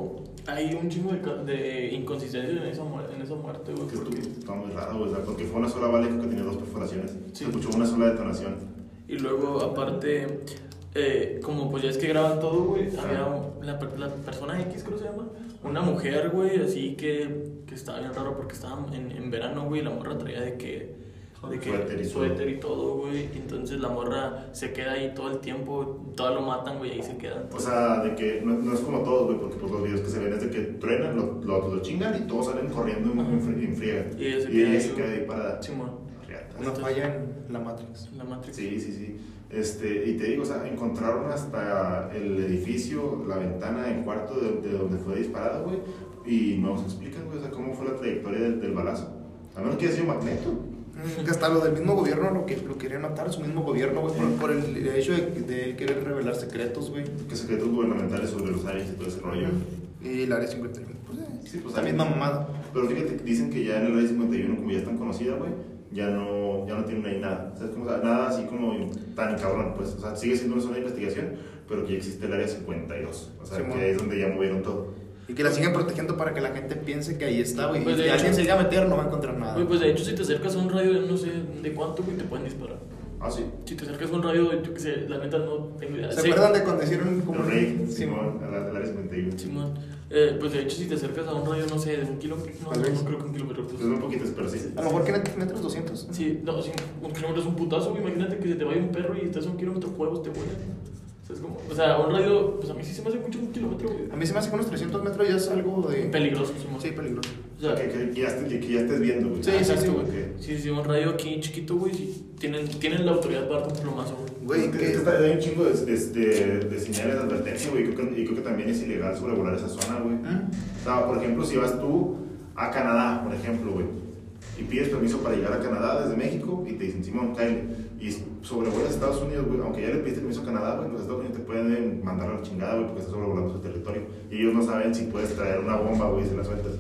hay un chingo de, ca- de inconsistencias en esa, mu- en esa muerte, güey. Que Porque... estuvo- está muy raro, güey, o sea, porque fue una sola bala que tenía dos perforaciones. Sí. Se escuchó una sola detonación. Y luego, aparte, eh, como pues ya es que graban todo, güey, había un- la, per- la persona X, creo que se llama, una mujer, güey, así que, que estaba bien raro porque estaba en, en verano, güey, y la morra traía de que, de que Suéter y todo. suéter y todo, güey, y entonces la morra se queda ahí todo el tiempo, todo lo matan, güey, y ahí se quedan. O sea, de que no, no es como todos, güey, porque pues, los videos que se ven es de que truenan, lo, lo, lo chingan y todos salen corriendo en, en, fri- en friega. Y ella se y queda ella ahí, se güey. queda ahí parada. Simón, Riata. Una falla en la Matrix. la Matrix. Sí, sí, sí. Este, y te digo, o sea, encontraron hasta el edificio, la ventana del cuarto de, de donde fue disparado, güey, y no nos explican, güey, o sea, cómo fue la trayectoria del, del balazo. A menos que haya sido Magneto. Que hasta lo del mismo gobierno lo, que, lo querían matar, su mismo gobierno, güey, por, por el hecho de, de él querer revelar secretos, güey. Que secretos gubernamentales sobre los aliens y todo ese rollo. Y el área cincuenta y uno, pues, eh, Sí, pues, la misma mamada. Pero fíjate, dicen que ya en el área cincuenta y uno, como ya es tan conocida, güey, ya no, ya no tienen ahí nada. O sea, es como, o sea, nada así como tan cabrón, pues. O sea, sigue siendo una zona de investigación, pero que ya existe el área cincuenta y dos. O sea, Sí, que mon. es donde ya movieron todo. Y que la siguen protegiendo para que la gente piense que ahí está, güey. Pues, Y de si hecho- alguien se llega a meter, no va a encontrar nada. Güey, pues de hecho, si te acercas a un radio de no sé de cuánto, güey, te pueden disparar. Ah, sí. Si te acercas a un radio, yo qué sé, la neta no tengo idea. ¿Se Sí. acuerdan de cuando hicieron como El Rey, Sí, Simón, al al área cincuenta y uno. Simón, eh, pues de hecho, si te acercas a un radio, no sé, de un kilómetro, no, Tal no, vez. no creo que un kilómetro. Pues, Es un poquito, pero sí. A lo mejor que metros doscientos. sí, no, sí, un kilómetro es un putazo, güey. Imagínate que se te vaya un perro y estás a un kilómetro, huevos te vuelan. O sea, es como, o sea, un radio, pues a mí sí se me hace mucho un kilómetro, güey. A mí se me hace que unos trescientos metros ya es algo de... Peligroso, Simón. Sí, peligroso. O sea, que, que, que ya estés, que ya estés viendo, güey. Sí, Ah, sí, sí, exacto, güey. que- sí, sí, un radio aquí chiquito, güey, sí. Tienen, tienen la autoridad para darte un plomazo, güey. Güey, Es que- que... es que está- hay un chingo de, de, de, de señales de advertencia, güey, y creo, que- y creo que también es ilegal sobrevolar esa zona, güey. ¿Mm? O sea, por ejemplo, si vas tú a Canadá, por ejemplo, güey, y pides permiso para llegar a Canadá desde México y te dicen, Simón, cállate, y sobrevuelas Estados Unidos, güey, aunque ya le pediste permiso a Canadá, güey, los Estados Unidos te pueden mandar a la chingada, güey, porque estás sobrevolando su territorio. Y ellos no saben si puedes traer una bomba, güey, y se la sueltas.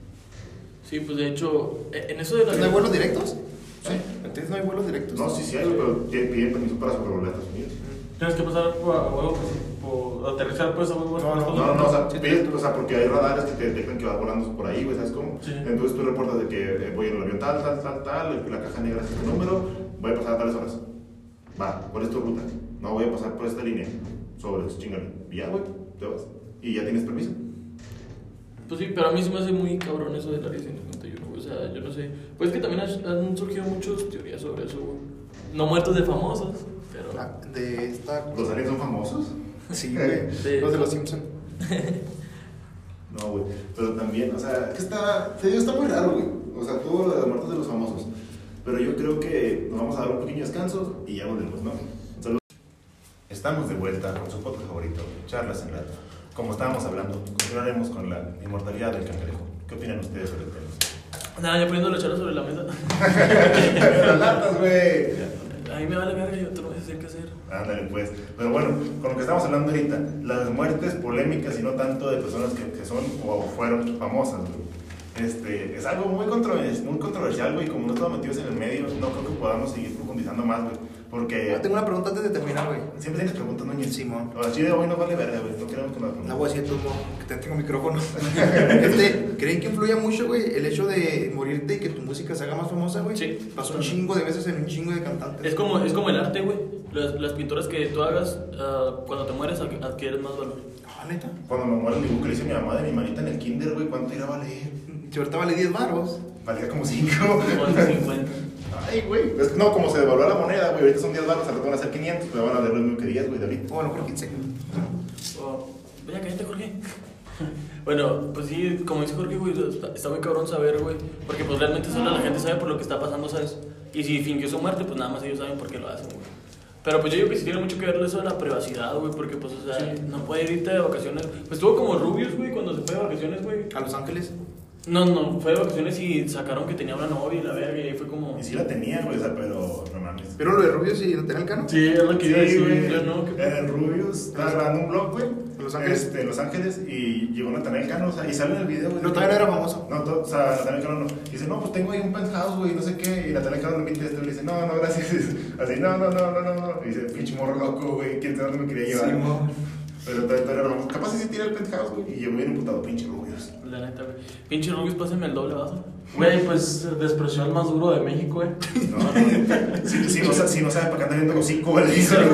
Sí, pues de hecho, eh, en eso de la. ¿No hay vuelos directos? Sí. Entonces no hay vuelos directos. No, sí, sí hay, pero te piden permiso para sobrevolar Estados Unidos. Tienes que pasar por, a huevo, pues, por aterrizar, pues, a huevo. No, no, No, no, no, o sea, Sí, pides- sí. o sea, porque hay radares que te detectan que vas volando por ahí, güey, ¿sabes cómo? Sí. Entonces tú reportas de que eh, voy en el avión tal, tal, tal, tal, la caja negra es este número, voy a pasar a tales horas. Va, ¿cuál es tu ruta? No, voy a pasar por esta línea. Sobre, chingale. Y ya, güey, te vas. Y ya tienes permiso. Pues sí, pero a mí se me hace muy cabrón eso del área cincuenta y uno, güey. O sea, yo no sé. Pues es que también han han surgido muchas teorías sobre eso, güey. No muertos de famosos, pero. Ah, de esta... ¿Los aliens son famosos? Sí, güey. De- Los de los Simpsons. No, güey. Pero también, o sea, que está, te digo, está muy raro, güey. O sea, todo lo de las muertes de los famosos. Pero yo creo que nos vamos a dar un pequeño descanso y ya volvemos, ¿no? Saludos. Estamos de vuelta con su podcast favorito, Charlas en Lata. Como estábamos hablando, continuaremos con la inmortalidad del cangrejo. ¿Qué opinan ustedes sobre el tema? Nada, ya poniendo la charla sobre la mesa. Las latas, güey. A mí me vale verga, yo te lo voy a decir qué hacer. Ándale, pues. Pero bueno, con lo que estamos hablando ahorita, las muertes polémicas y no tanto de personas que, que son o fueron famosas, güey. Este, es algo muy, controvers muy controversial, güey. Como no estamos metidos en el medio, no creo que podamos seguir profundizando más, güey. Porque Ah, tengo una pregunta antes de terminar, güey. siempre tienes preguntas, ¿no? Ñez? Simón. O así de hoy no vale verga, güey. No queremos que nos La voy a decir tú, mo, que te tengo micrófono. este, ¿Creen que influye mucho, güey, el hecho de morirte y que tu música se haga más famosa, güey? Sí. Pasó un chingo de veces en un chingo de cantantes. Es como, es como el arte, güey. Las, las pinturas que tú hagas, ah, cuando te mueres, adqu- adquieres más valor. Ah, neta. Cuando me muera el dibujo que le hice a mi mamá de mi manita en el kinder, güey, ¿cuánto irá a valer? Si ahorita vale diez baros. Valía como cinco. Cuando cincuenta. Ay, güey. Es que no, como se devaluó la moneda, güey. Ahorita son diez baros, al rato van a ser quinientos, pero van a valer lo mismo que diez, güey, de ahorita. O a lo mejor quince. Oh, vaya, cállate, Jorge. Bueno, pues sí, como dice Jorge, güey, está, está muy cabrón saber, güey. Porque pues realmente solo la gente sabe por lo que está pasando, ¿sabes? Y si fingió su muerte, pues nada más ellos saben por qué lo hacen, güey. Pero pues yo digo que sí tiene mucho que ver eso de la privacidad, güey. Porque pues, o sea, no puede irte de vacaciones. Pues estuvo como Rubius, güey, cuando se fue de vacaciones, güey. A Los Ángeles. No, no, fue de vacaciones y sacaron que tenía una novia y la verga. Y ahí fue como... Y sí la tenía, güey, o sea, pero no mames. ¿Pero lo de Rubius y lo tenía el cano? Sí, es lo que iba a Sí, decir. güey. yo no, ¿qué- Era el Rubius, estaba grabando un blog, güey. ¿En Los Ángeles? Este, en Los Ángeles, y llegó Natanael Cano, o sea, y sale en el video, güey. No, todavía no era famoso. No, to- o sea, Natanael Cano no. Y dice, no, pues tengo ahí un penthouse, güey, no sé qué. Y Natanael Cano le invita esto y le dice, no, no, gracias. Así, no, no, no, no, no, no. Y dice, pinche morro loco, güey, ¿quién sabe dónde me quería llevar? Sí, mo. Pero, pero, pero capaz sí tira el penthouse, güey. Y yo me viene imputado, pinche Rubius. La neta, güey. Pinche Rubius, pásame el doble vaso. Güey, pues despreció al más duro de México, güey. No, no. Si, si, no, si no sabe para qué anda viendo los cinco, güey.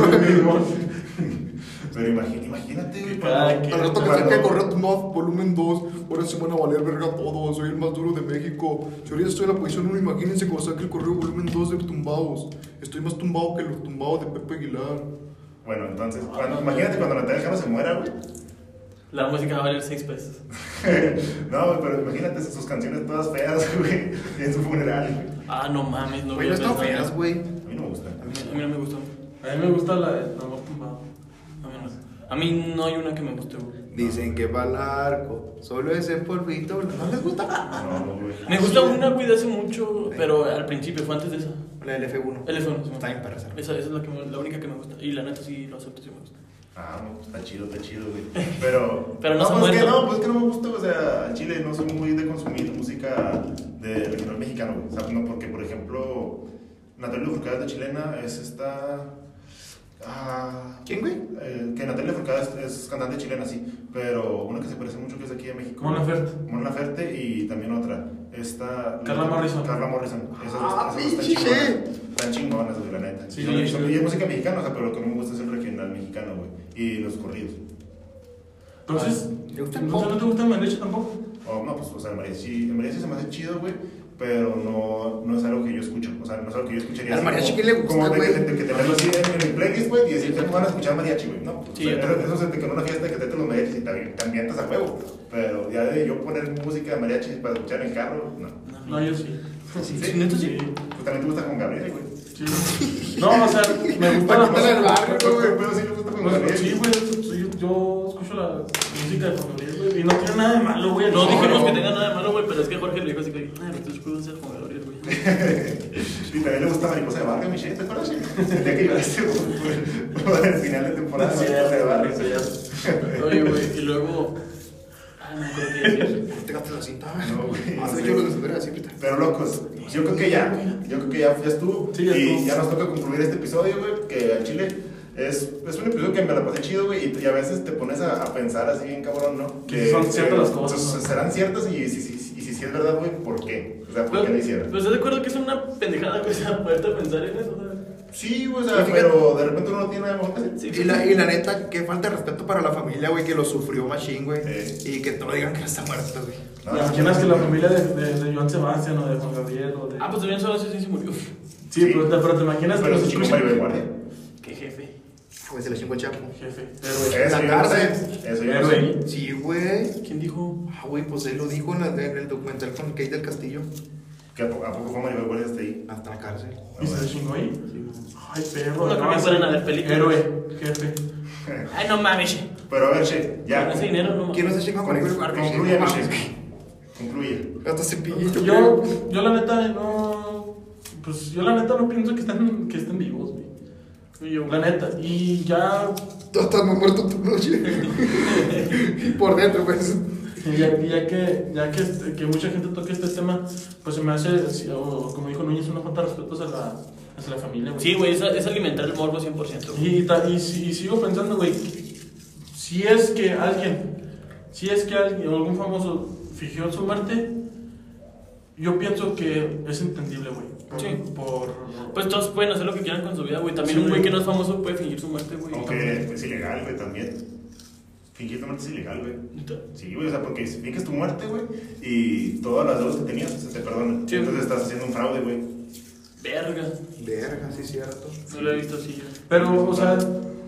Pero imagínate, imagínate, güey. Cada quien. Al rato que saque Correo Tumbado volumen dos, ahora sí van a valer verga todos, soy el más duro de México. Si ahorita estoy en la posición uno, imagínense cuando saque el Correo volumen dos de Tumbados. Estoy más tumbado que los tumbados de Pepe Aguilar. Bueno, entonces, cuando, imagínate cuando Natalia Cano se muera, güey. La música va a valer seis pesos. No, güey, pero imagínate sus canciones todas feas, güey, en su funeral, güey. Ah, no mames, no Güey, voy no a están pensar. feas, güey. A mí no me gusta. A mí, a mí no me gustó. A mí me gusta la de Amor Tumbado. A mí no. A mí no hay una que me guste, güey. Dicen que va al arco, solo ese polvito, ¿no les gusta? No, güey. Me gusta una, güey, de hace mucho, pero al principio, fue antes de esa. La del F uno. El F uno, sí. Está bien perra esa. Esa, esa es la, que me- la única que me gusta. Y la neta sí lo acepto, sí me gusta. Ah, no, está chido, está chido, güey. Pero. Pero no se ha pues que muerto. no, pues que no me gusta, o sea, en Chile no soy muy de consumir música de regional mexicano, güey. O sea, no, porque, por ejemplo, Natalia Furcada de chilena es esta. Ah. ¿Quién, güey? Eh, que Natalia Furcada es, es cantante chilena, sí. Pero una que se parece mucho que es de aquí de México. Mon Laferte. Mon Laferte y también otra. Esta. Carla Morrison. Carla Morrison. Esas dos- Ah, esas dos están pinche chingonas. shit. Están chingonas, güey, la neta. Sí, y, sí. y es música mexicana, o sea, pero lo que no me gusta es el regional mexicano, güey. Y los corridos. Entonces, ¿te gusta el ¿no, pop? ¿no te gusta el mariachi tampoco? O no, pues, o sea, el mariachi, el mariachi se me hace chido, güey. Pero no, no es algo que yo escucho. O sea, no es algo que yo escucharía. ¿Al así mariachi como- qué le gusta, Como de, güey? de, de que te meto así en, en mi playlist, güey, y decir, ¿cómo van a escuchar mariachi, güey? No, Sí, o sea, yo eso, eso es de que en una fiesta que te meten los mariachis y te, te ambientas a huevo. Pero ya de yo poner música de mariachi para escuchar en carro, no. No, yo sí. Sí, sí, neta sí. Pues también te gusta con Gabriel, güey. Sí. No, o sea, me gusta la Paquita del barrio, Pero, güey. pero sí me gusta con Pues, Gabriel. sí, güey, sí, yo, yo escucho la música de Juan Gabriel, güey, y no tiene nada de malo, güey. No dijimos no. que tenga nada de malo, güey, pero es que Jorge le dijo así que, ay, tú escuchas ser Juan Gabriel, güey. Y también le gusta Mariposa de Barrio, Michelle, ¿te acuerdas? El día que lloraste por, por, por el final de temporada de Sí, Mariposa de Barrio. Oye, güey, y luego. Ah, no creo que decir. ¿Te gastas la cinta? No, güey, Ah, no soy sé. yo lo que se debería decir ahorita. Pero locos, yo creo que ya, yo creo que ya, ya estuvo. Sí, ya y estuvo. ya nos toca concluir este episodio, güey, que al Chile es, es un episodio que me la pasé chido, güey, y, y a veces te pones a, a pensar así bien cabrón, ¿no? Que son ciertas las cosas, pues, ¿no? serán ciertas y si si, si, si, si es verdad, güey, ¿por qué? O sea, ¿por qué lo hicieron? Pues, ¿estás de acuerdo que es una pendejada, güey? O sea, poderte pensar en eso, ¿sabes? Sí, güey, o sea, Y fíjate- pero de repente uno no tiene nada mejor que hacer. Sí, Y la, y la neta, qué falta de respeto para la familia, güey, que lo sufrió machín, güey. Sí. Y que todos digan que está muerta, güey. No, ¿Te imaginas que la familia de, de, de Joan Sebastián o de Juan Gabriel o de... Ah, pues también solo sí se murió. sí, sí. Pero, te, pero te imaginas pero que se los chingó escuchan- Maribel Guardia. Qué jefe. Güey, se le chingó el chapo. Jefe, Eso héroe. la yo no cárcel. sé, Eso yo no Héroe. sé. Sí, güey. ¿Quién dijo? Ah, güey, pues él lo dijo en, la- en el documental con Kate del Castillo. ¿Que ¿A poco, a poco fue Maribel Guardia hasta ahí? Hasta la cárcel. ¿Y se le chingó ahí? Ay, perro. No creo que fueran a ver películas. Héroe, jefe. Ay, no mames. Pero a ver, che, ya. Con ese dinero no mames. ¿Quién no se chingó con el guardia? Concluye, No Michelle. mames. Concluye. Hasta cepillito. Yo, yo la neta no... Pues yo la neta no pienso que estén, que estén vivos, güey. Y yo, La neta. Y ya... Tú estás más muerto tu noche. Por dentro, pues. Y ya, y ya que, ya que, este- que mucha gente toque este tema, pues se me hace, sí, o como dijo Núñez, una falta de respeto hacia la, hacia la familia, güey. Sí, güey, es, es alimentar el morbo cien por ciento. güey. Y, ta- y, si- y sigo pensando, güey, si es que alguien, si es que alguien, algún famoso fingió su muerte, yo pienso que es entendible, güey. Por, Sí. por... Pues todos pueden hacer lo que quieran con su vida, güey. También Sí, un güey güey. que no es famoso puede fingir su muerte, güey. Aunque es ilegal, güey, también. Fingir tu muerte es ilegal, güey. Sí, güey, o sea, porque si finges tu muerte, güey, y todas las deudas que tenías se te perdonan. Sí. Entonces estás haciendo un fraude, güey. Verga. Verga, sí, cierto. No lo he visto así yo. Pero, o sea...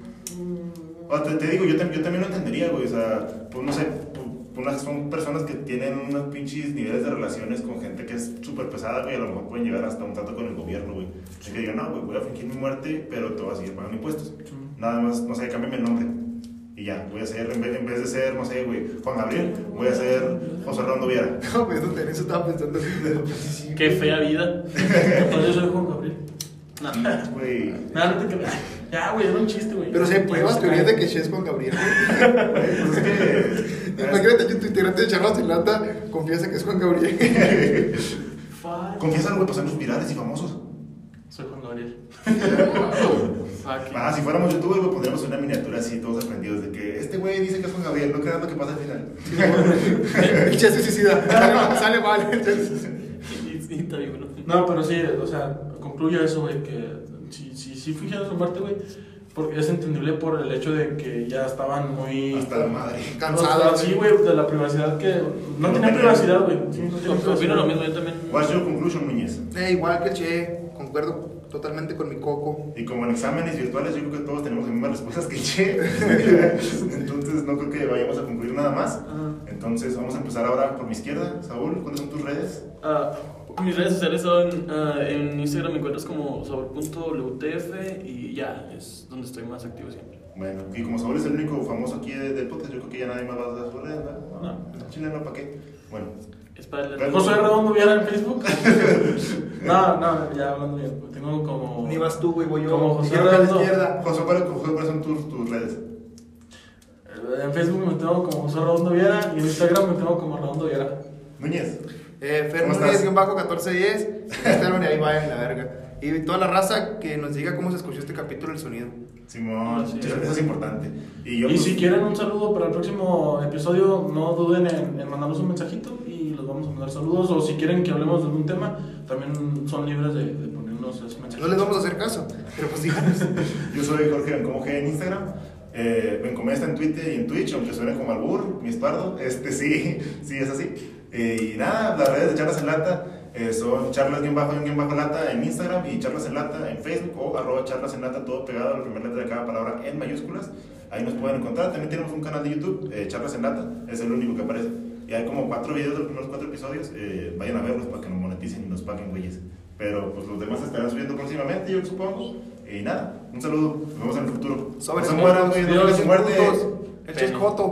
O te, te digo, yo, tam- yo también lo entendería, güey, o sea, pues no sé, pu- unas, son personas que tienen unos pinches niveles de relaciones con gente que es súper pesada, güey, a lo mejor pueden llegar hasta un trato con el gobierno, güey. Así que digan, no, güey, voy a fingir mi muerte, pero te voy a seguir pagando impuestos. Nada más, no sé, cámbiame el nombre. Y ya, voy a ser, en vez, en vez de ser, no sé, güey, Juan Gabriel, voy a ser José Rondo Viera. No, güey, eso también se estaba pensando. Sí, sí, Qué fea vida. Por eso soy Juan Gabriel. No. Güey, Nada, no te creas. Ya, güey, era un chiste, güey. Pero si hay pruebas, teorías de que She es Juan Gabriel. pues es que... Imagínate que tu integrante de Charlas en Lata confiesa que es Juan Gabriel. Fuck. Confiesa, güey, pues somos virales y famosos. Soy Juan Gabriel. Fuck. Ah, si fuéramos youtubers, güey, pondríamos una miniatura así, todos aprendidos de que este güey dice que es Juan Gabriel, no crean lo que pasa al final. El Che se suicida. Sale mal. Y, y está bien, bueno. No, pero sí, o sea, concluyo eso, güey, que si, si, si fingieron su muerte, güey, porque es entendible por el hecho de que ya estaban muy... Hasta la madre. Cansados. Sí, güey, de la privacidad que... No, No tenía tenía. privacidad, güey. Sí, no tenía Opino privacidad. lo mismo, yo también. What's your conclusion, Núñez? Eh, igual que Che, concuerdo totalmente con mi coco. Y como en exámenes virtuales, yo creo que todos tenemos las mismas respuestas que Che. Entonces, no creo que vayamos a concluir nada más. Ajá. Entonces, vamos a empezar ahora por mi izquierda. Saúl, ¿cuáles son tus redes? Ah, mis redes sociales son, ah, en Instagram me encuentras como sabor punto w t f y ya, es donde estoy más activo siempre. Bueno, y como Saúl es el único famoso aquí de- del podcast, yo creo que ya nadie más va a dar sus redes, ¿verdad? No. En Chile no, ¿para qué? Bueno, Es para el... Pero- José Redondo Viera en Facebook. No, no, ya hablando bien. pues, Tengo como. Ni vas tú, güey, voy yo. Como José Izquierda, Redondo. izquierda. José, ¿cuáles cuáles son tus, tus redes? En Facebook me tengo como José Redondo Viera y en Instagram me tengo como Redondo Viera. Núñez. Eh, ¿Cómo estás? Fernández, bajo catorce diez. Instagram y ahí va en la verga. Y toda la raza que nos diga cómo se escuchó este capítulo, el sonido. Simón, Sí. eso, eso es importante. Y, yo, Y pues, si quieren un saludo para el próximo episodio, no duden en, en mandarnos un mensajito y los vamos a mandar saludos. O si quieren que hablemos de algún tema, también son libres de, de ponernos esos mensajes. No les vamos a hacer caso, pero pues díganos. Yo soy Jorge Bencomo G en Instagram. Eh, Bencomo está en Twitter y en Twitch, aunque suene como albur, mi espardo. Este sí, sí es así. Eh, y nada, las redes de Charlas en Lata eh, son charlas-en-lata en Instagram y charlas en lata en Facebook o arroba charlas en lata, todo pegado a la primera letra de cada palabra en mayúsculas. Ahí nos pueden encontrar. También tenemos un canal de YouTube, eh, Charlas en Lata, es el único que aparece. Y hay como cuatro videos de los primeros cuatro episodios. Eh, vayan a verlos para que nos moneticen y nos paguen, güeyes. Pero pues los demás estarán subiendo próximamente, yo supongo. Y nada, un saludo, nos vemos en el futuro. Sobres, No se mueran, güey, no Dios, digan su muerte. putos. El Che es Pene. joto.